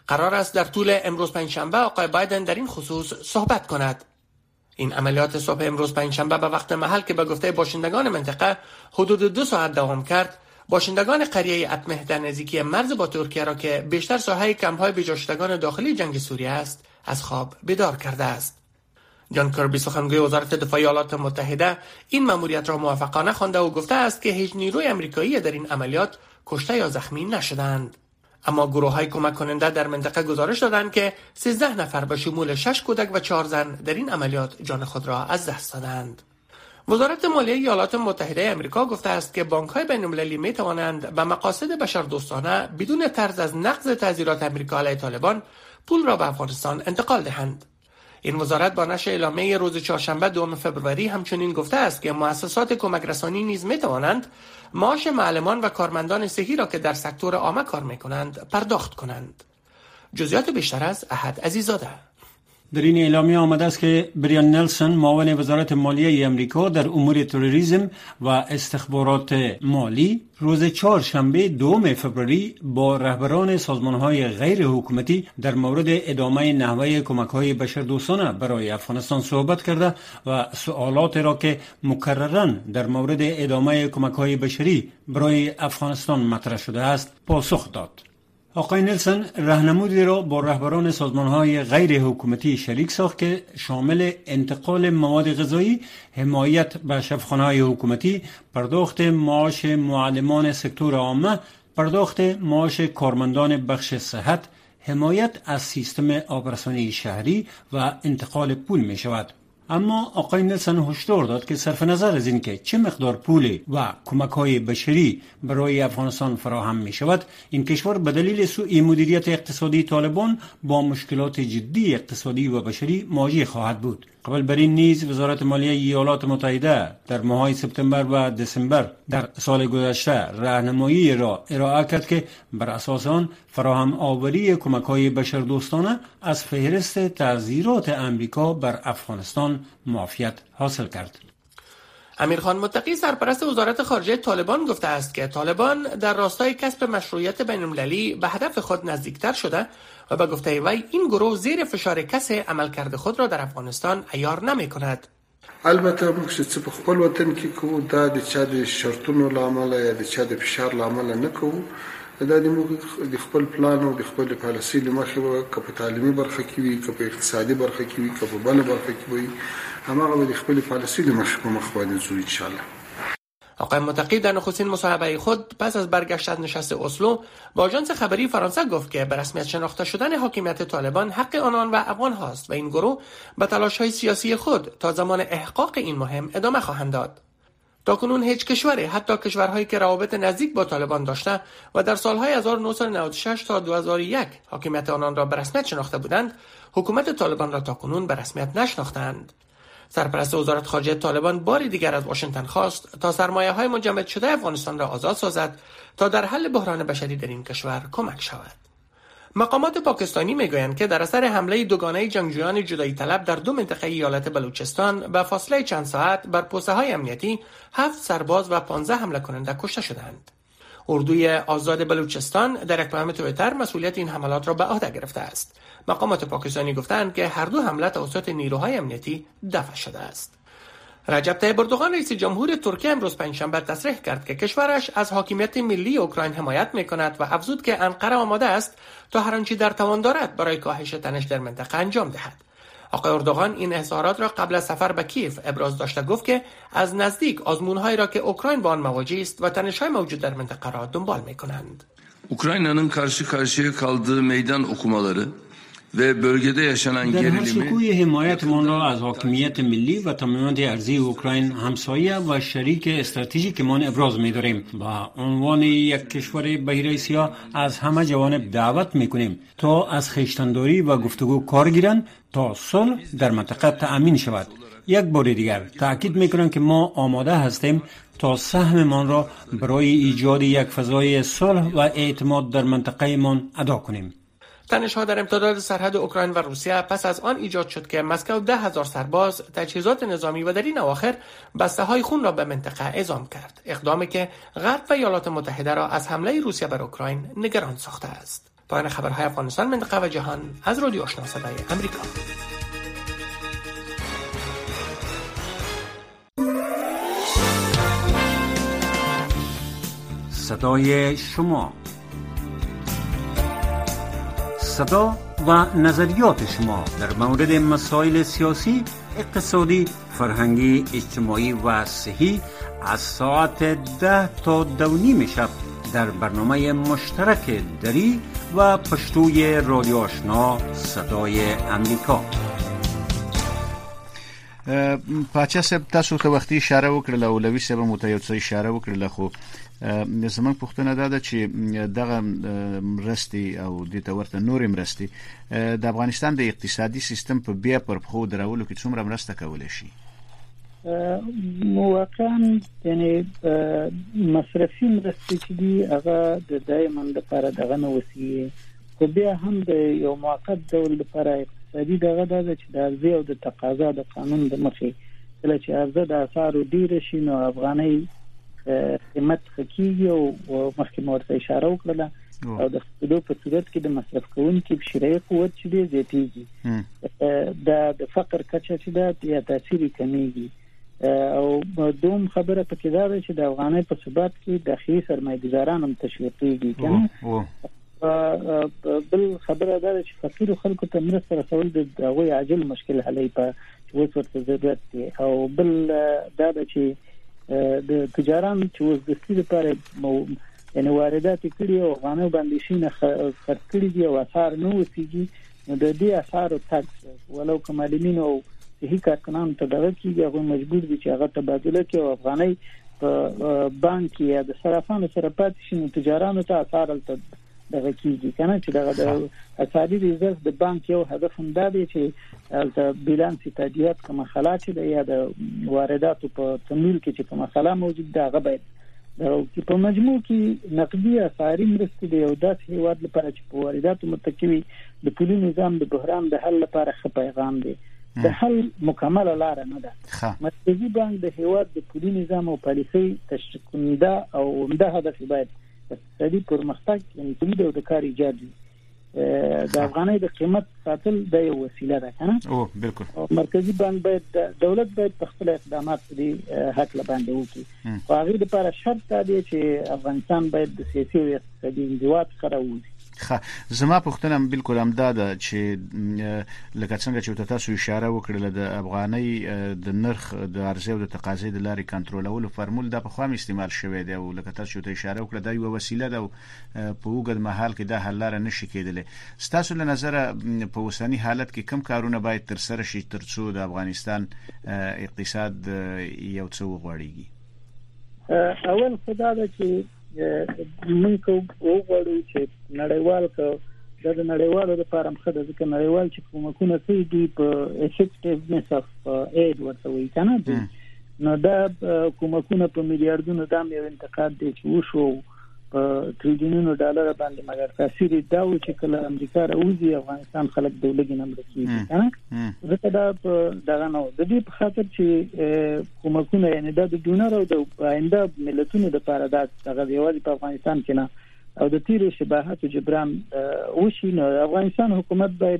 قرار است در طول امروز پنجشنبه آقای بایدن در این خصوص صحبت کند. این عملیات صبح امروز پنجشنبه به وقت محل که به گفته باشندگان منطقه حدود 2 ساعت دوام کرد، باشندگان قریه اتمه در نزدیکی مرز با ترکیه را که بیشتر ساحه کمپ‌های بجاشتگان داخلی جنگ سوریه است، از خواب بیدار کرده است. جان کربی سخنگوی وزارت دفاع ایالات متحده این مأموریت را موفقانه خوانده و گفته است که هیچ نیروی آمریکایی در این عملیات کشته یا زخمی نشدند. اما گروه‌های کمک کننده در منطقه گزارش دادند که 13 نفر به شمول 6 کودک و 4 زن در این عملیات جان خود را از دست دادند. وزارت مالیه ایالات متحده آمریکا گفته است که بانک‌های بین‌المللی می‌توانند به مقاصد بشردوستانه بدون ترس از نقض تعزیرات آمریکا علیه طالبان پول را به افغانستان انتقال دهند. این وزارت با نشر اعلامیه روز چهارشنبه 2 فوریه همچنین گفته است که مؤسسات کمک رسانی نیز می‌توانند معاش معلمان و کارمندان صحی را که در سکتور عامه کار می‌کنند پرداخت کنند. جزئیات بیشتر از احد عزیزاده. در این اعلامیه آمده است که بریان نلسون معاون وزارت مالیه امریکا در امور تروریسم و استخبارات مالی روز چهارشنبه 2 فوریه با رهبران سازمان‌های غیر حکومتی در مورد ادامه نحوه کمک‌های بشردوستانه برای افغانستان صحبت کرده و سوالات را که مکرراً در مورد ادامه کمک‌های بشری برای افغانستان مطرح شده است پاسخ داد. آقای نلسون راهنمودی را با رهبران سازمان‌های غیر حکومتی شریک ساخت که شامل انتقال مواد غذایی، حمایت به شفاخانه‌های حکومتی، پرداخت معاش معلمان سکتور عامه، پرداخت معاش کارمندان بخش صحت، حمایت از سیستم آبرسانی شهری و انتقال پول می شود. اما آقای نلسون هشدار داد که صرف نظر از اینکه چه مقدار پول و کمک‌های بشری برای افغانستان فراهم می شود، این کشور به دلیل سوء مدیریت اقتصادی طالبان با مشکلات جدی اقتصادی و بشری مواجه خواهد بود. قبل بر این نیز وزارت مالیه ایالات متحده در ماه‌های سپتامبر و دسامبر در سال گذشته راهنمایی را ارائه کرد که بر اساس آن فراهم آوری کمک‌های بشردوستانه از فهرست تعزیرات آمریکا بر افغانستان معافیت حاصل کرد. امیرخان متقی سرپرست وزارت خارجه طالبان گفته است که طالبان در راستای کسب مشروعیت بین‌المللی به هدف خود نزدیکتر شده و به گفته وی این گروه زیر فشار کسی عملکرد خود را در افغانستان عیار نمی کند. البته موږ چې په خپل وطن کې کوو دا د چا د شرطونو لامل یا د چا د فشار لامل نه کوو، دا د موږ د خپل پلان او د خپل پالیسۍ لمخې که په تعلیمي برخه کې وي، که په اقتصادي برخه کې وي، که په بله برخه کې وي، هماغه د خپل پالیسۍ لمخې په مخ باندې ځو ان شاء الله. آقای متقی در نخستین مصاحبه خود پس از برگشت از نشست اسلو با آژانس خبری فرانسه گفت که به رسمیت شناخته شدن حاکمیت طالبان حق آنان و افغان هاست و این گروه به تلاش‌های سیاسی خود تا زمان احقاق این مهم ادامه خواهند داد. تاکنون هیچ کشوری، حتی کشورهایی که روابط نزدیک با طالبان داشته و در سالهای 1996 تا 2001 حاکمیت آنان را به رسمیت شناخته بودند، حکومت طالبان را تاکنون به رسمیت نشناختند. سرپرست وزارت خارجه طالبان باری دیگر از واشنگتن خواست تا سرمایه‌های مجمد شده افغانستان را آزاد سازد تا در حل بحران بشری در این کشور کمک شود. مقامات پاکستانی میگویند که در اثر حمله دوگانه جنگجویان جدایی طلب در 2 منطقه ایالت بلوچستان به فاصله چند ساعت بر پوسته‌های امنیتی 7 سرباز و 15 حمله کننده کشته شدند. اردوی آزاد بلوچستان در یک پیام توییتر مسئولیت این حملات را به عهده گرفته است. مقامات پاکستانی گفتند که هر دو حمله توسط نیروهای امنیتی دفع شده است. رجب طیب اردوغان رئیس جمهور ترکیه امروز پنجشنبه تصریح کرد که کشورش از حاکمیت ملی اوکراین حمایت می‌کند و افزود که انقره آماده است تا هر آنچه در توان دارد برای کاهش تنش در منطقه انجام دهد. آقای اردوغان این اظهارات را قبل از سفر به کیف ابراز داشته گفت که از نزدیک آزمون‌هایی را که اوکراین با آن مواجه است و تنش‌های موجود در منطقه را دنبال می‌کنند. Ukrayna'nın karşı karşıya kaldığı meydan okumaları ve bölgede yaşanan gerilimi شکوی حمایتمان را از حاکمیت ملی و تمامیت ارضی اوکراین همسایه و شریک استراتژیکمان ابراز می‌داریم و عنوان یک کشور بحیره سیاه از همه جوانب دعوت می‌کنیم تا از خویشتن‌داری و گفتگو کار گیرند تا صلح در منطقه تأمین شود. یک بار دیگر تأکید می‌کنم که ما آماده هستیم تا سهممان را برای ایجاد یک فضای صلح و اعتماد در منطقه من ادا کنیم. تنش‌ها در امتداد سرحد اوکراین و روسیه پس از آن ایجاد شد که مسکو 10,000 سرباز، تجهیزات نظامی و در این اواخر بسته‌های خون را به منطقه اعزام کرد. اقدامی که غرب و ایالات متحده را از حمله روسیه بر اوکراین نگران ساخته است. پایان خبرهای افغانستان، منطقه و جهان از رادیو آشنا صدای امریکا. صدای شما، صدا و نظریات شما در مورد مسائل سیاسی، اقتصادی، فرهنگی، اجتماعی و صحی از ساعت 10 تا 2:30 شب در برنامه مشترک دری و پشتوی رادیو آشنا صدای امریکا. پاچا صاحب تاسو ته وختي اشاره وکړه او لوي صاحب مو ته یو څه اشاره وکړه، خو زمونږ پوښتنه ده چې دغه مرستې او د تورته نورې مرستې د افغانستان د اقتصادي سیستم په بیا پر خو درولو کې څومره مرسته کولای شي؟ واقعا یعنی مصرفي مرستې چې دي هغه د دایماً لپاره دغه نه وسی، خو بیا هم د یو موقت ډول لپاره اقتصادي دغه د چې د عرضه او د تقاضا د قانون د مخې کله چې عرضه د اسعارو ډیر شي نو افغاني قیمت خکېږي او مخکې مورته اشاره وکړه او د خپلو په صورت کې د مصرف کوونکو شرعي قوت چې دی زیاتېږي، د فقر کچه چې ده یا تاثیر کمیږي. او دوم خبره پکې ده چې د افغاني په ثبات کې داخلي سرمایه‌ګزاران هم تشویقېږي کنه. بل خبره ده چې فقیر خلکو ته مرسته رسول د هغوی عاجل مشکل حلې په اوس ورته ضرورت دی. او بل دا چې د تجاران چې اوس د ستې لپاره یعنی واردات کړي او افغاني باندې شینه خرڅ کړي دي او اسعار نو وسیږي، نو د دې اسعارو تاکس ولو کمالمین او صحیح کارکنان ته دغه کیږي هغه مجبور دي چې هغه تبادله کوي او افغاني په بانک یا د صرافانو سره پاتې شي، نو تجارانو ته اسعار ته دغه کیږي کنه چې دغه د اقتصادي ریزرو د بانک یو هدف هم دا دی چې د بیلانس تادیات کوم خلاص دي یا د وارداتو په تمویل کې چې کوم خلا موجود ده هغه باید چې په مجموع کې نقدي اسعاري مرستې د یو داسې هیواد لپاره چې په وارداتو متکی د پولي نظام د بحران د حل لپاره ښه پیغام دی. د حل مکمل لار نه ده. مرکزي بانک د هیواد د پولي نظام او پالیسي تشکیل کنده او عمده هدف باید اقتصادي پرمختګ یعنی تولید او د کار ایجاد دی. د افغانۍ د قیمت ساتل د یو وسیله ده کنه. او بالکل مرکزی بانک باید دولت باید په خپل اقدامات دي حق لباندې وکړي. خو هغه لپاره شرط دی چې افغانستان باید د سیاسي او اقتصادي انضباط سره ووځي. زما پوښتنه بالکل همدا ده چې لکه څنګه چې تاسو اشاره وکړه د افغانۍ د نرخ د عرضه او د تقاضا د لارې کنټرولولو فرمول د په خام استعمال شوی دی او لکه تاسو ته اشاره وکړه دا یو وسیله ده او په وګړي محل کې دا حل لاره نشي کېدلی. ستاسو له نظر په اوسنی حالت کې کوم کارونه باید تر سره شي ترڅو د افغانستان اقتصاد یو څه وغوړیږي؟ اول خدای دا چې موږ وګورو چې نړیوال د نړیوالو لپاره مخه د ځکه نړیوال چې کومکونه کوي دی په افیکټیونس اف اید ورته وایي کنه. نو دا کومکونه په میلیارډونو دام یو انتقاد دی چې وشو په تریلیونونو ډالر باندې، مګر تاثیر دا و چې کله امریکا راوځي افغانستان خلک د ولګي نمبر کیږي کنه. ځکه دا دغه نو د دې په خاطر چې کومکونه یعنی د ډونر او د آینده ملتونو لپاره دا دغه یوازې په افغانستان کې نه او د تیرو شباهت جبران وشي، نو افغانستان حکومت باید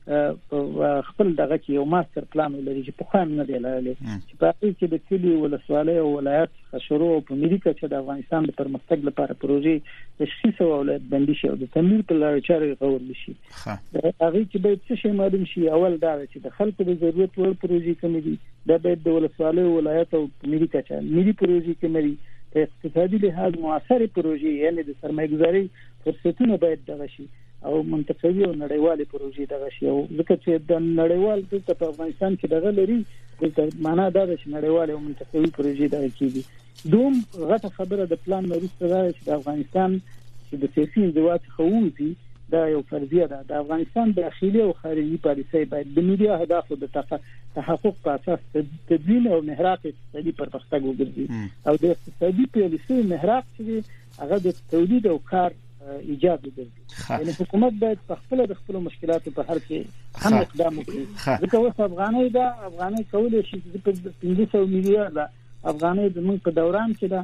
خپل دغه کې یو ماستر پلان ولري چې په خام نه دی لري چې په هغه کې د کلی ولسوالۍ او ولایت شروع په ملي کچه د افغانستان د پرمختګ لپاره پروژې تشخیص او ولایت بندي شي او د تمویل په لارو چارې غوړل شي. هغه کې باید څه شی معلوم شي. اول دا چې د خلکو د ضرورت وړ پروژې کوم دي، دا باید د ولسوالۍ او ولایت او ملي کچه ملي پروژې کوم دي، په اقتصادي لحاظ موثره پروژې یعنی د سرمایه‌ګذاري فرصتونه باید دغه شي او منطقوي او نړیوالې پروژې دغه شي. او ځکه چې د نړیوال د افغانستان کې دغه لري د معنا دا چې نړیوال او منطقوي پروژې دغه کیږي. دوم غټه خبره د پلان وروسته دا چې د افغانستان چې د سیاسي انضباط خووزي دا یو فرضیه ده. د افغانستان داخلي او خارجي پالیسي باید د ملي اهدافو د تحقق په اساس تدوین او محراق اقتصادي پرمختګ وګرځي او د اقتصادي پالیسي محراق چې هغه د تولید او کار ایجاد وکړي. یعنی حکومت باید په خپل مشکلاتو په حل کې هم اقدام وکړي. ځکه اوس افغانۍ کولای شي چې په 500 میلیارډ افغانۍ د موږ په دوران کې دا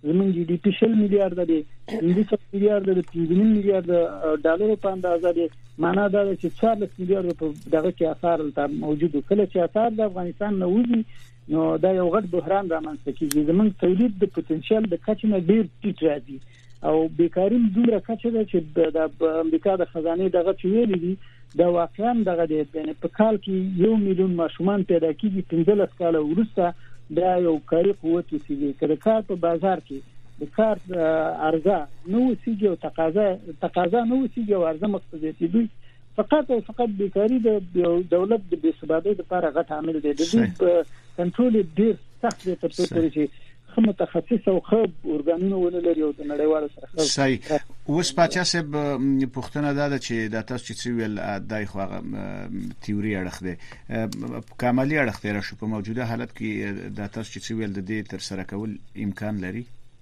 زمونږ جی ډي پی 100 میلیارډ دی 200 میلیارډ دی 5 میلیارډ ډالر په اندازه دی معنا دا چې 14 میلیارډ په دغه کې اثر موجود کله چې اثر د افغانستان نه وځي نو دا یو غټ بحران رامنځته کیږي زمونږ تولید د پوتنشل د کچې نه ډیر ټیټ راځي او بیکاری دومره کچه ده چې د امریکا د خزانه دغه چویلې دي دا واقعا دغه دی په کال کې 1 میلیون ماشومان پیدا کیږي 15 کال وروسته دا یو کاری قوت وسیږي کله کار په بازار کې د کار عرضه نو وسیږي او تقاضا نو وسیږي او عرضه مختلفه دي فقط بیکاری د دولت د بیثباتۍ لپاره غټ عامل دی د دې کنټرول ډیر سخت دی تر څو چې متخصص او خب ارګانونه ولري او د نړیوالو سره صحیح اوس پاتیا سب پښتنه دا چې د تاسو چې ویل دای خو تیوري اړخ دی کاملی اړخ دی شو په موجوده حالت کې د تاسو چې ویل د دې تر سره کول امکان لري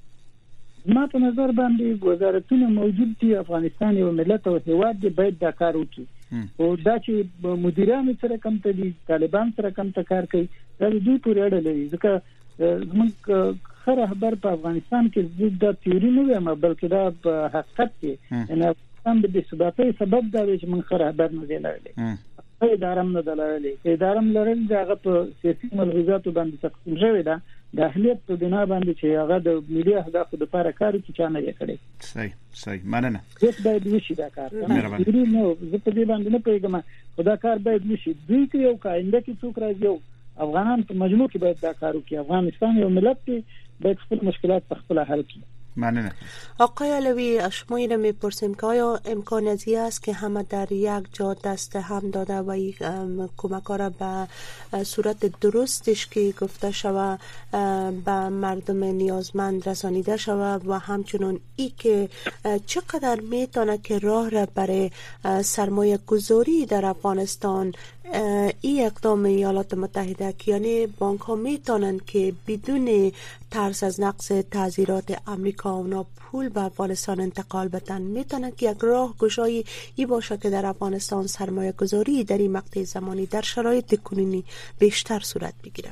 ما په نظر باندې وزارتونه موجود دي افغانستان یو ملت او هیواد دی باید دا کار وکړي او دا چې مدیران سره کم ته دي طالبان سره کم ته کار کوي دا دوی پورې اړه لري ځکه زموږ خره خبر په افغانستان کې د تیوري نه وایم بلکې دا په حقیقت کې ان افغانستان د ثباتي سبب دا چې موږ خره خبر نه دی لرلې ادارم نه دلالي ادارم لرل دغه په سیاسي ملغوزاتو باندې تقسیم شوی دا د اهلیت په بنا باندې چې هغه د ملي اهدافو لپاره کار کوي چې نه یې کړی صحیح مننه هیڅ باید وشي دا کار نو زه په دې باندې نه پیګم خدا کار باید وشي دوی کې یو کاینده کې څوک راځي افغانان په مجموع کې باید دا کار وکړي افغانستان یو ملت دی باید خپل مشکلات په خپل حل کړي ممنونم آقای علوی از شما اینو میپرسیم که آیا امکان ازی است که همه در یک جا دست هم داده و یک کمک را به صورت درستش که گفته شود به مردم نیازمند رسانیده شود و همچنین ای که چقدر میتونه که راه را برای سرمایه گذاری در افغانستان این اقدام ایالات متحده که یعنی بانک ها میتونن که بدون ترس از نقص تعزیرات امریکا اونا پول به افغانستان انتقال بدن میتونن که یک راه گشایی ای باشه که در افغانستان سرمایه گذاری در این مقطع زمانی در شرایط کنونی بیشتر صورت بگیره؟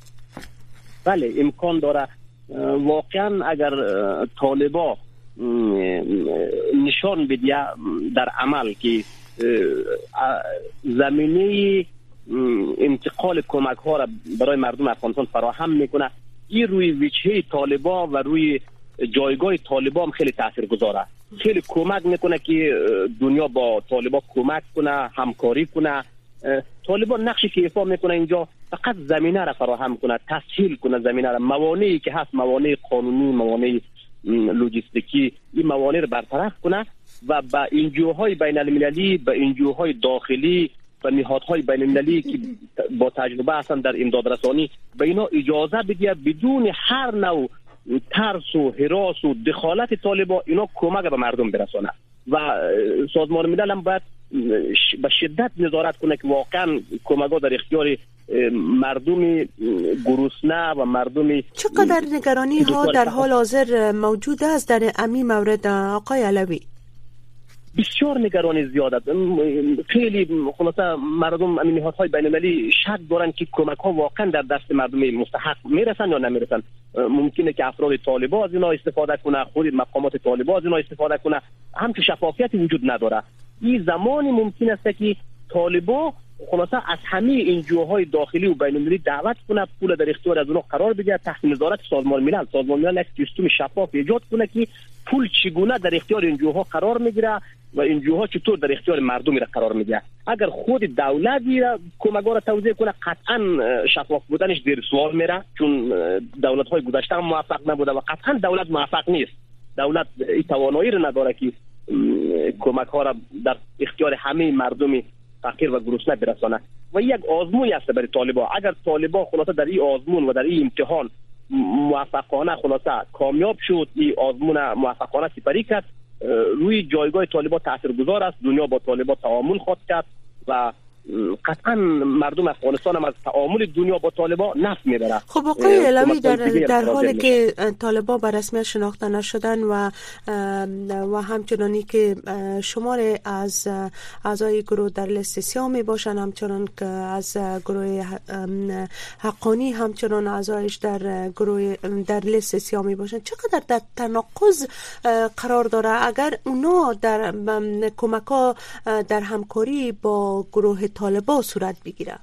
بله امکان داره. واقعا اگر طالبا نشان بدیه در عمل که زمینه انتقال کمک ها را برای مردم افغانستان فراهم میکنه، این روی وجهه طالبا و روی جایگاه طالبا هم خیلی تاثیرگذاره، خیلی کمک میکنه که دنیا با طالبا کمک کنه، همکاری کنه. طالبا نقشی که ایفا میکنه اینجا فقط زمینه را فراهم کنه، تسهیل کنه زمینه را، موانعی که هست، موانع قانونی، موانع لوجستیکی، این موانع را برطرف کنه و با انجیوهای بین المللی، با انجیوهای داخلی و نهادهای بین المللی که با تجربه هستن در امداد رسانی به اینا اجازه بده بدون هر نوع ترس و هراس و دخالت طالبا اینا کمک به مردم برسانه و سازمان ملل هم باید به شدت نظارت کنه که واقعا کمک‌ها در اختیار مردم گرسنه و مردم. چقدر نگرانی ها در حال حاضر موجود است در امی مورد آقای علوی؟ بسیار نگرانی زیاد است. خیلی خلاصه مردم امین نهادهای بین المللی شک دارن که کمک ها واقعا در دست مردم مستحق میرسن یا نمیرسن. ممکنه که افراد طالبان از اینا استفاده کنه، خود مقامات طالبان از اینا استفاده کنه، هم که شفافیتی وجود نداره. این زمانی ممکن است که طالبان خلاصه از همه انجیوهای داخلی و بین المللی دعوت کنه، پول در اختیار از اونها قرار بده تحت نظارت سازمان ملل. سازمان ملل یک سیستم شفاف ایجاد کنه که پول چگونه در اختیار انجیوها قرار میگیره و انجیوها چطور در اختیار مردمی را قرار میده. اگر خود دولت کمک‌ها را توزیع کنه قطعا شفاف بودنش زیر سوال میره، چون دولت‌های گذشته هم موفق نبوده و قطعا دولت موفق نیست. دولت این توانایی را نداره که کمک‌ها را در اختیار همه مردم فقیر و گرسنه برسانه و یک آزمون است برای طالبان. اگر طالبان خلاصه در این آزمون و در این امتحان موفقانه خلاصه کامیاب شد، این آزمون موفقانه سپری کرد، روی جایگاه طالبان تاثیرگذار است، دنیا با طالبان تعامل خواهد کرد و قطعا مردم افغانستان هم از تعامل دنیا با طالبان نفع میبره. خب آقای علوی در حالی که طالبان به رسمیت شناخته نشدن و همچنانی که شمار از اعضای گروه در لیست سیاه می باشن، همچنان که از گروه حقانی همچنان اعضایش در لیست سیاه می باشن، چقدر در تناقض قرار داره اگر اونا در کمک‌ها در همکاری با گروه طالبان صورت بگیره؟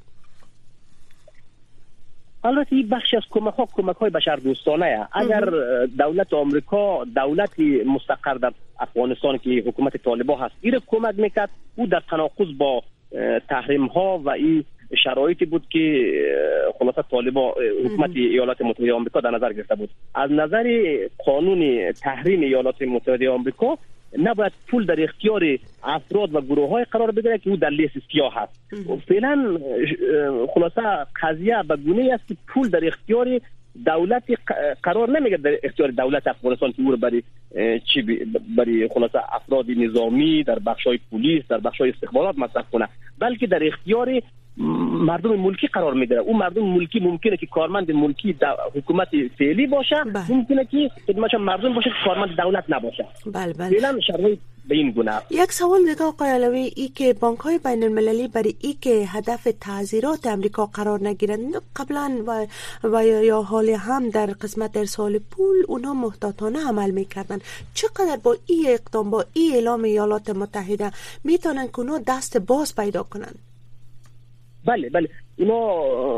البته این بخش از کمک‌های بشردوستانه. اگر دولت آمریکا دولت مستقر در افغانستان که حکومت طالبان هست این کمک میکرد، او در تناقض با تحریم ها و این شرایطی بود که خلاصه طالبان حکومت ایالات متحده آمریکا در نظر گرفته بود. از نظر قانون تحریم ایالات متحده آمریکا نباید پول در اختیار افراد و گروه‌های قرار بگیره که او در لیست سیاه هست. فعلا خلاصه قضیه به گونه‌ای است که پول در اختیار دولت قرار نمیگیره، در اختیار دولت افغانستان که او رو برای خلاصه افراد نظامی در بخش‌های پلیس در بخش‌های استخبارات مصرف کنه، بلکه در اختیار مردم ملکی قرار میگیره. اون مردم ملکی ممکنه که کارمند ملکی حکومت فعلی باشه، ممکنه که خدمتش مردم باشه که کارمند دولت نباشه. بله. فعلا شرایط به این گونه. یک سوال دیگه آقای علوی، ای که بانک‌های بین المللی برای ای که هدف تعزیرات امریکا قرار نگیرند قبلا و یا حال هم در قسمت ارسال پول اونا محتاطانه عمل میکردن، چقدر با این اقدام با این اعلام ایالات متحده میتونن که اونا دست باز پیدا کنن؟ بله اینا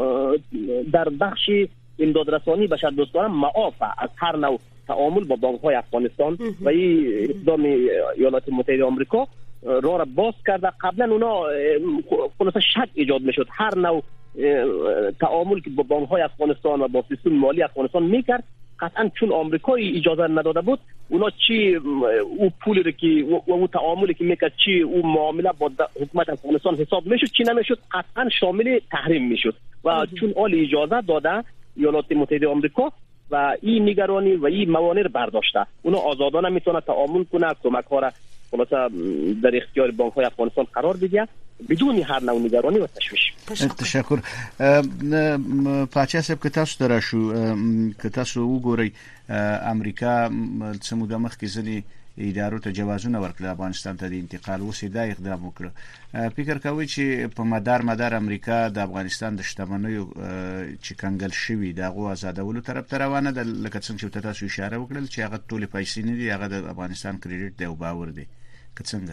در بخش امدادرسانی بشردوستانه معاف از هر نوع تعامل با بانک‌های افغانستان و این اقدام ایالات متحده آمریکا راه را باز کرده. قبلا اونا خلاصه شک ایجاد میشد هر نوع تعامل که با بانک‌های افغانستان و با سیستم مالی افغانستان میکرد، قطعا چون آمریکا اجازه نداده بود اونا چی او پولی رو که و او تعاملی که میکرد چی او معامله با حکومت افغانستان حساب میشد چی نمیشد، قطعا شامل تحریم میشد. و چون آل اجازه داده ایالات متحده آمریکا و این نگرانی و این موانع رو برداشته، اونا آزادانه میتونه تعامل کنه، کمک‌ها را خلاصه در اختیار بانک‌های افغانستان قرار بده بدون هر نوع نگرانی و تشویش. تشکر. پاچا صاحب که تاسو دراشو که تاسو وګورئ امریکا څه موده مخکې ځینې ادارو ته جوازونه ورکړل افغانستان ته د انتقال، اوس دا اقدام وکړ. فکر کوي چې په مدار امریکا د افغانستان د شتمنیو چې کنګل شوی دغه آزادولو طرف ته روانه ده، لکه څنګه چې تاسو اشاره وکړل چې هغه ټول پیسې نه دي، هغه د افغانستان کریډټ دی او باور دی. که څنګه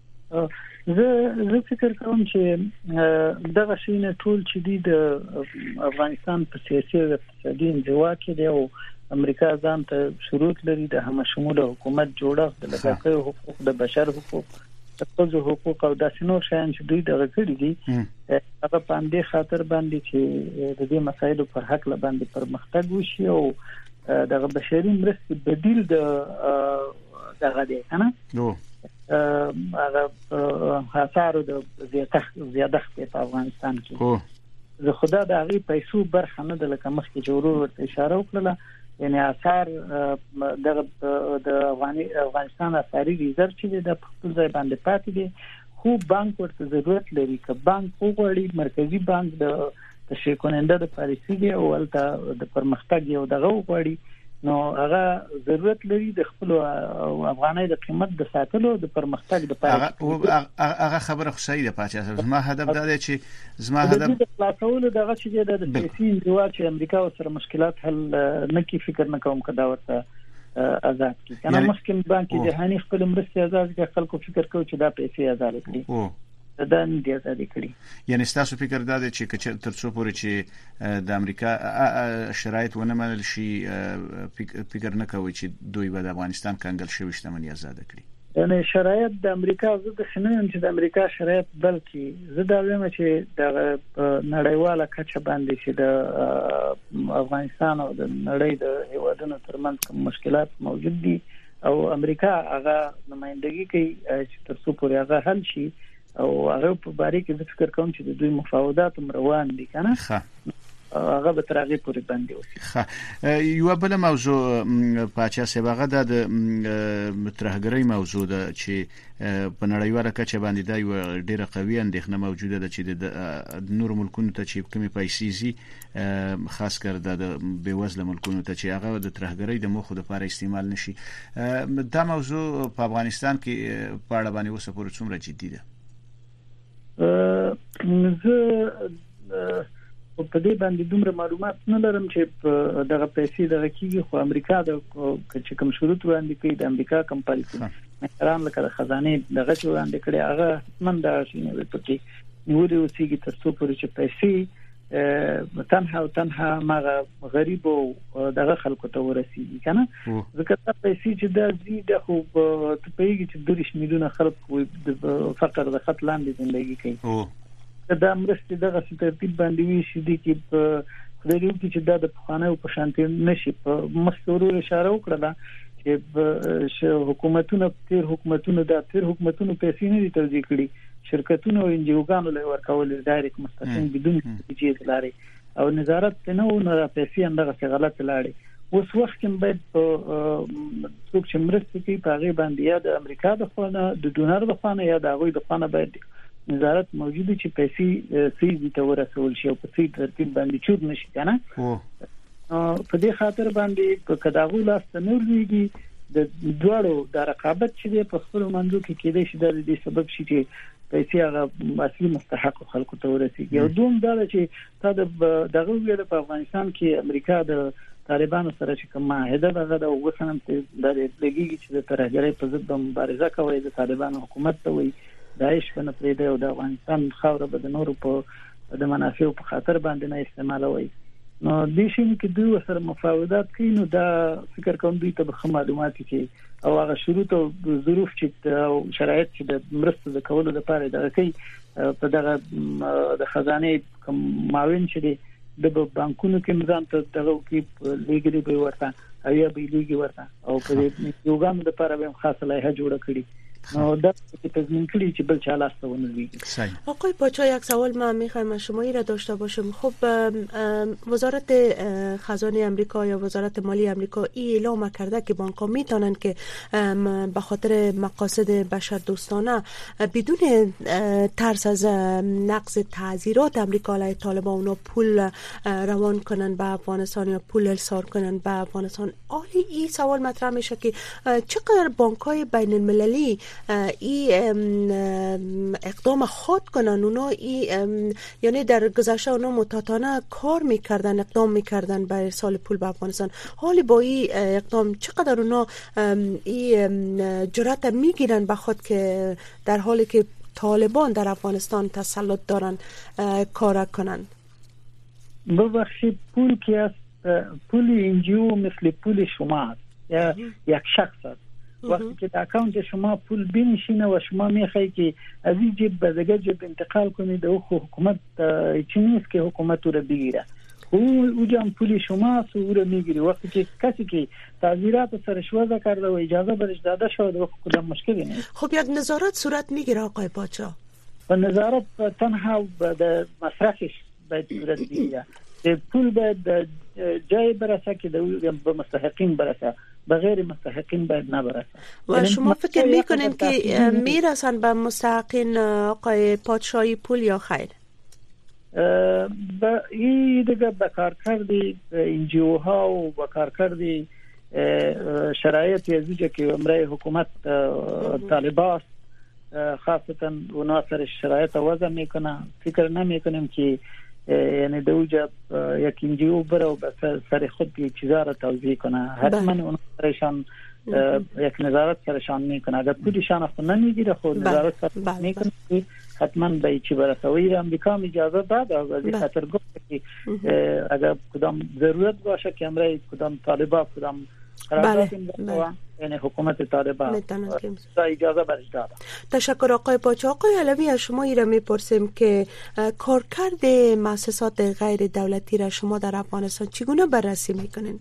زه فکر کوم چې دغه شی نه ټول چې دی د افغانستان په سیاسي او اقتصادي انزوا کې دی او امریکا ځان ته شروط لري د همشموله حکومت جوړښت د لږکیو حقوق د بشر حقوق د ښځو حقوق او داسې نور شیان چې دوی دغه کړی دي هغه په همدې خاطر باندې چې د دې مسایلو پر حق باندې پرمختګ وشي او دغه بشري مرستې بدیل د دغه دی کنه هغه خسارو د زیادښت په افغانستان کې زه خدا د هغه پیسو برخه نه د لکه مخکې جوړور ورته اشاره وکړه، یعنی اثر د افغانستان اثري ریزرو چې د خپل ځای باندې پاتې دي، خو بانک ورته ضرورت لري که بانک وغواړي مرکزی بانک د تشریح کننده د پالیسي دی او ولته د پرمختګ یو دغه وغواړي، نو هغه ضرورت لري د خپل افغانۍ د قیمت د ساتلو د پرمختګ لپاره. هغه خبره خو صحیح ده پاتې. زما هدف دا دی چې زما هدف د خلاصولو دغه چې د سیاسي انزوا چې امریکا سره مشکلات حل نه کی فکر نه کوم کدا ورته آزاد کی کنه مخکې بانک جهانی خپل مرستې آزاد کی خلکو فکر کوي چې دا پیسې آزاد کړي دا نه دی آزاد کړي. یعنی تاسو فکر دا دی چې ترڅو پورې چې د امریکا شرایط ونه منل شي فکر نه کوي چې دوی به د افغانستان کنګل شوی شتمنۍ آزاد کړي. یعنی شرایط د امریکا زه د شنو چې د امریکا شرایط بلکې زه دا وایم چې د نړیواله کچه باندې چې د افغانستان او د نړۍ د هیوادونو ترمنځ کوم مشکلات موجود دي او امریکا هغه نمائندګي کوي چې ترڅو پورې هغه حل شي او هغه په باره کې فکر کوم چې د دوی مفاوضات روان دي کنه هغه به تر هغه پورې باندې وسی. یو بل موضوع پاچا سباغه د ترهګرۍ موضوع ده چې په نړیواله کچه باندې دا یو ډیره قوي اندېښنه موجوده ده چې د نور ملکونو ته چې کومې پیسې زی خاص کر د بیوزله ملکونو ته چې هغه د ترهګرۍ د موخو لپاره استعمال نشي. دا موضوع په افغانستان کې په اړه باندې اوس پورې څومره جدي ده؟ زه په دې باندې دومره معلومات نه لرم چې دغه پیسې دغه کیږي، خو امریکا د چې کوم شروط وړاندې کوي د امریکا کم پالیسي مهران لکه خزانه دغه چې وړاندې کړي هغه منډه شي نه پکې نیولې اوسېږي تر څو پورې چې پیسې تنها مغه غریب او دغه خلکو ته ورسیږي کنه. ځکه دا پیسې چې د زیاده خو ته پیږي چې 2 میلیونه خلک د فقر د خط لاندې ژوندۍ کوي. دا مرستې دغه ترتیب باندې وی شي دي چې په خدای دې چې دا د پخوانیو په شانتي نشي. په مخکورو اشاره وکړه چې حکومتونو پیسې نه دي توزیع کړي، شرکتونو او انجیوګانو له ورکول ډایرکټ مستقیم بدون چې لاري او نظارت نه و نه پیسې اندغه غلط لاړي. اوس وخت کې باید څوک چې مرستې کوي په هغه باندې یا د امریکا د خونه د ډونر د خونه یا د هغوی د خونه باید نظارت موجود چې پیسې سیدی ته ورسول شي او په سیټ ترتیب باندې چور نشي کنه. په دې خاطر باندې په کداغو لاس ته نور ویږي د دوړو د رقابت چې په خپل منځو کې کېدې شي د دې سبب شي چې پیسې هغه اصلي مستحق خلکو ته ورسیږي. او دوم دا چې تا دغه ویل په افغانستان کې امریکا د طالبانو سره چې کوم معاهده ده او وسنم د لګیږي چې د ترهګرۍ په ضد مبارزه کوي د طالبانو حکومت ته وي داعش په نپریده او د افغانستان خاور به د نورو په د منافعو په خاطر باندې نه استعمالوي. نو د شي کې دوی سره مفاوضات کوي، نو دا فکر کوم دوی ته به معلومات کوي او هغه شروط او ظروف چې او شرایط چې د مرستې د کولو لپاره دا کوي په دغه د خزانه کوم معاون چې د بانکونو کې نظام ته دغه کې لیګري به ورته او یا به لیګي ورته او په دې یوګام لپاره به خاصه لایحه جوړه کړي. نو دا تضمین کړي چې بل چا لاس ته ونوزي. آقای پاچا یک سوال من میخوایم از شما را داشته باشم. خب وزارت خزانه امریکا یا وزارت مالی امریکا این اعلام کرده که بانک ها میتونن که به خاطر مقاصد بشردوستانه بدون ترس از نقض تعزیرات امریکا علیه طالبان اونا پول روان کنن به افغانستان یا پول ارسال کنن به افغانستان. آلی این سوال مطرح میشه که چقدر بانک های بین المللی این اقدام خود کنن؟ اونا یعنی در گذشته اونا متعاطانه کار میکردن، اقدام میکردن به ارسال پول به افغانستان. حالی با این اقدام چقدر اونا این جرأت میگیرن به خود که در حالی که طالبان در افغانستان تسلط دارن کار کنن؟ ببخشید پول که است پول انجیو مثل پول شما است یا یک شخص است. وقتی که در اکانت شما پول بنشینه و شما میخوای که از این جیب به دیگه جیب انتقال کنید او حکومت چی نیست که حکومت رو بگیره، او جام پول شماست و او رو میگیری. وقتی که کسی که تعزیرات سرش وضع کرده و اجازه برش داده شده و کدام مشکلی نیست. خب یک نظارت صورت میگیره آقای پاچا؟ و نظارت تنها به مصرفش باید صورت بگیره. پول باید جای برسه که به مستحقین برسه، به غیر مستحقین باید نبرسه. و شما فکر میکنین که میرسن به مستحقین آقای پادشاهی پول یا خیر؟ این دیگه به کارکردی انجیو ها و به کارکردی شرایط یزیجه که امرای حکومت طالباست خاصتا اونا سر شرایط وضع میکنه. فکر نمیکنیم که یعنی دوجه یک انجیو بره و سر خود یک چیزا را توضیح کنه. حتما اون سرشان یک نظارت سرشان میکنه. اگر پولشان خود نمیگیره خود نظارت سرشان میکنه حتما به چی برسه. و این امریکا اجازه داده و از این خاطر گفت که اگر کدام ضرورت باشه که امرای کدام طالبا کدام قرارداد یعنی حکومت طالبان اجازه برش داده. تشکر آقای پاچا. آقای علوی از شما ایره میپرسیم که کارکرد مؤسسات غیر دولتی را شما در افغانستان چگونه بررسی میکنین؟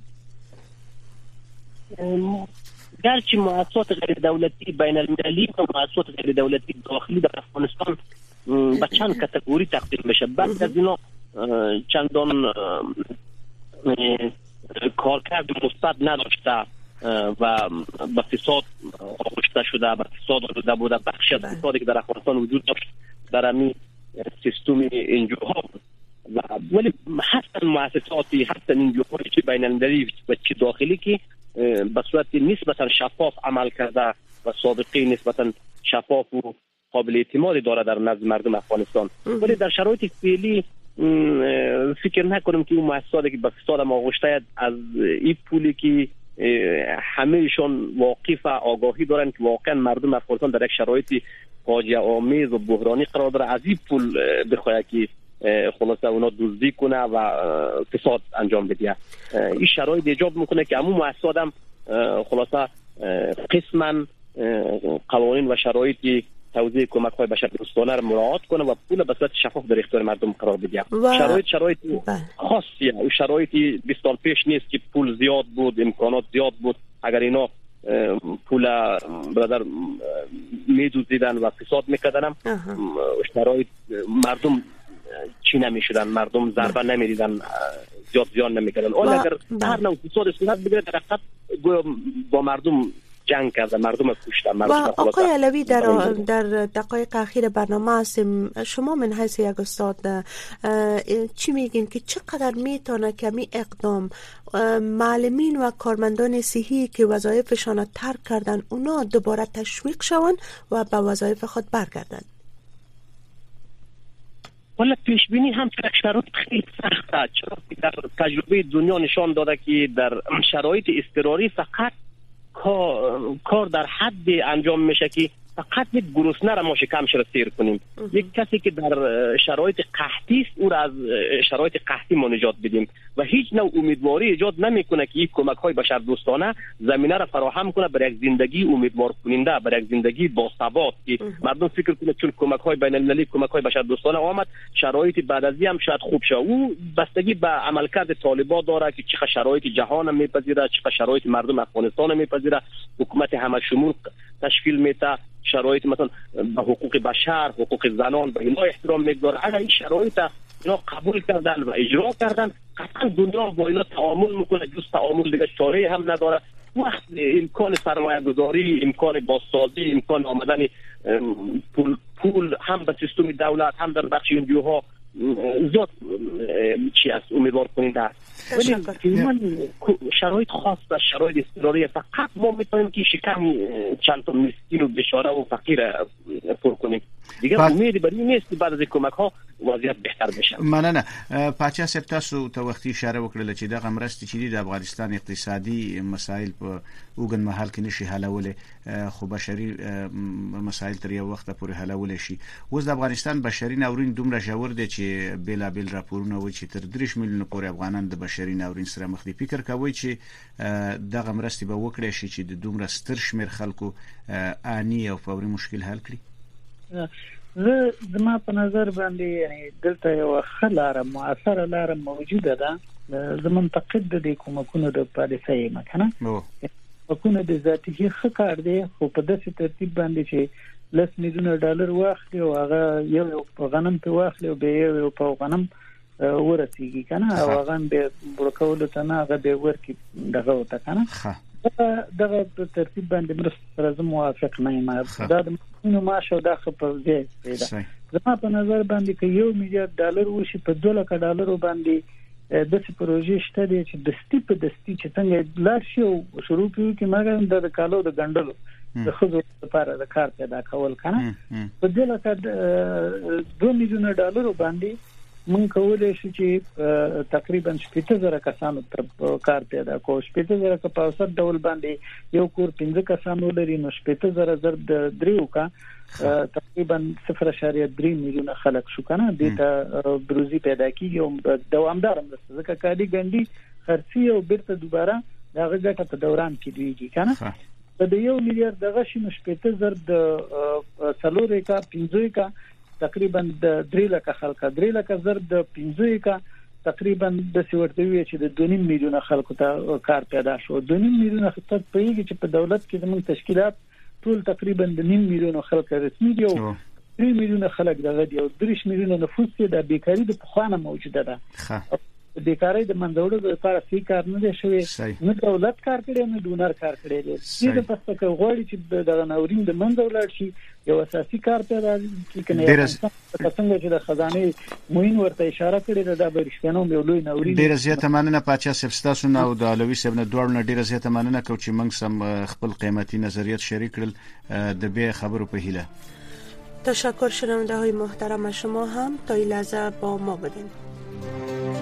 گرچه مؤسسات غیر دولتی بین المللی و مؤسسات غیر دولتی داخلی در افغانستان به چند کاتگوری تقسیم میشه. بعضی از اینا چندان کارکرد مثبت نداشته و به فساد آغشته شده، به فساد آلوده بوده. بخشی از فسادی که در افغانستان وجود داشت در همین سیستم انجوها و ولی حتی مؤسساتی، حتی انجوهای چه بین‌المللی و چه داخلی که به صورت نسبتا شفاف عمل کرده و سابقه نسبتا شفاف و قابل اعتمادی داره در نزد مردم افغانستان. ولی در شرایط فعلی فکر نکنم که اون مؤسساتی که به فساد آغشته از این پولی که همهشون واقف آگاهی دارن که واقعا مردم افغانستان در یک شرایط فاجعه آمیز و بحرانی قرار داره، از این پول بخواد که خلاصه اونا دزدی کنه و فساد انجام بده. این شرایط ایجاب میکنه که همون مؤسسات هم خلاصه قسما قوانین و شرایط توزیع کمک‌های بشردوستانه را مراعات کنه و پول به صورت شفاف در اختیار مردم قرار بده. شرایط خاصیه، او شرایطی 20 سال پیش نیست که پول زیاد بود، امکانات زیاد بود. اگر اینا پول برادر میدوزیدن و فساد میکردن، شرایط مردم چی نمیشدن، مردم ضربه نمیدیدن، زیاد زیان نمیکردن. اول اگر هر نوع فساد صورت بگیره در حقیقت با مردم جنگ کرده، مردم کشته. و آقای علوی در دقایق اخیر برنامه هستیم، شما من حیث یک استاد چی میگین که چقدر میتونه کمی اقدام معلمین و کارمندان صحی که وظایفشان را ترک کردن اونا دوباره تشویق شون و به وظایف خود برگردن؟ ولی پیش بینی هم شرایط خیلی سخته، چرا که در تجربه دنیا نشان داده که در شرایط اضطراری فقط کار در حد انجام میشه که فقط یک گرسنه را ما شکمش را سیر کنیم. یک کسی که در شرایط قحطی است او را از شرایط قحطی ما نجات بدیم و هیچ نوع امیدواری ایجاد نمیکنه که این کمک‌های بشردوستانه زمینه را فراهم کنه برای یک زندگی امیدوار کننده، برای یک زندگی باثبات که مردم فکر کنه چون کمک‌های بین‌المللی، کمک‌های بشردوستانه آمد، شرایط بعد از این هم شاید خوب شه. او بستگی به عملکرد طالبان داره که چه شرایط جهان میپذیره، چه شرایط مردم افغانستان میپذیره. حکومت همه شمول تشکیل میده، شرایط مثلا به حقوق بشر، حقوق زنان به اینا احترام میگذاره. اگر این شرایط اینا قبول کردن و اجرا کردن، قطعا دنیا با اینا تعامل میکنه. جز تعامل دیگه چاره هم نداره. وقت امکان سرمایه گذاری، امکان بازسازی، امکان آمدن پول هم به سیستم دولت هم در بخش انجوها زیاد چی است امیدوار کننده است. ولی من شرایط خاص و شرایط اضطراری فقط ما میتونیم که شکم چند تا مسکین و بیچاره و فقیر پر کنیم. دیگه امیدی بر این نیست بعد از کمک ها وضعیت بهتر بشه. مننه. پاچا سپ تاسو ته وختي اشاره وکړه چې دغه مرستې چې د افغانستان اقتصادي مسایل په اوګن محل کې نشي حلول، خو بشري مسایل تر یو وخت پورې حلول شي. اوس د افغانستان بشري ناورین دومره ژور دی چې بلابل راپورونه وایي چې تر 3 میلیون پورې افغانان د بشري ناورین سره مخ دي. فکر کوي چې دغه مرستې به وکړي شي چې د دومره ستر شمیر خلکو اني او فوري مشکل حل کړي؟ زما په نظر باندې یعنی دلته یو خلاره مؤثره لاره موجوده ده. زمون تقد د کومکونو د پالیسۍ مکنه کومه د ذاتي خکار دی، خو په داسې ترتیب باندې چې $10 میلیون واخلي او هغه یو غنم په واخلي او به یو په غنم ورسیږي کنه، او هغه به ورکول ته نه هغه به ورکی دغه وته کنه. دغه په ترتیب باندې مرسته سره زه موافق نه یم. دا د نو ماشه د خپل ځای دی. زما په نظر باندې کې $1 میلیارډ وشي په $2 باندې د څه پروژې شته دي چې دستی په دستی چې څنګه لار شي او شروع کیږي چې مګر د کالو د ګندلو د خزو لپاره د کار پیدا کول کنه. په $2 میلیون باندې مونږ کولای شو چې تقریبا 70,000 کسانو ته کار پیدا کوو. 70,000 په اوسط ډول باندې یو کور 15 کسانو لري، نو 70,000 ضرب 3 کا تقریبا 0.3 میلیون خلک شو کنه. د ته بروزي پیدا کیږي او دوامدار مرسته ځکه کالي ګنډي خرڅي او بیرته دوباره دغه ګټه په دوران کې دیږي کنه. د $1 میلیارډ دغه شنو 70,000 د 4 کا 15 کا تقریبا د 3 لک خلک 3 لک ضرب د 15 کا تقریبا د سیورتوی چې د 2.5 میلیون خلکو ته کار پیدا شو. 2.5 میلیون خلک په یوه چې په دولت کې زموږ تشکیلات ټول تقریبا د 1.5 میلیون خلک رسمي دي او 3 میلیونه خلک دغه دی او 3 میلیونه نفوس د بیکاری د پخوانه موجوده ده. د بیکاری د منځوړو لپاره فی کار نه دی شوی، نه دولت کار کړي نه ډونر کار کړي دی. د پسته کې غوړي چې د ناورین د منځوړ شي یو اساسي کار پیدا کیږي. څنګه چې د خزانه موین ورته اشاره کړې ده د برښتنو یو لوی ناورین. ډیره زیاته مننه پاچا سفستاسو نو د علوي سب نه دوړ نه ډیره زیاته مننه کو چې موږ سم خپل قیمتي نظریات شریک کړل د به خبرو په هیله. تشکر شنونده های محترم، شما هم تا این لحظه با ما بودین.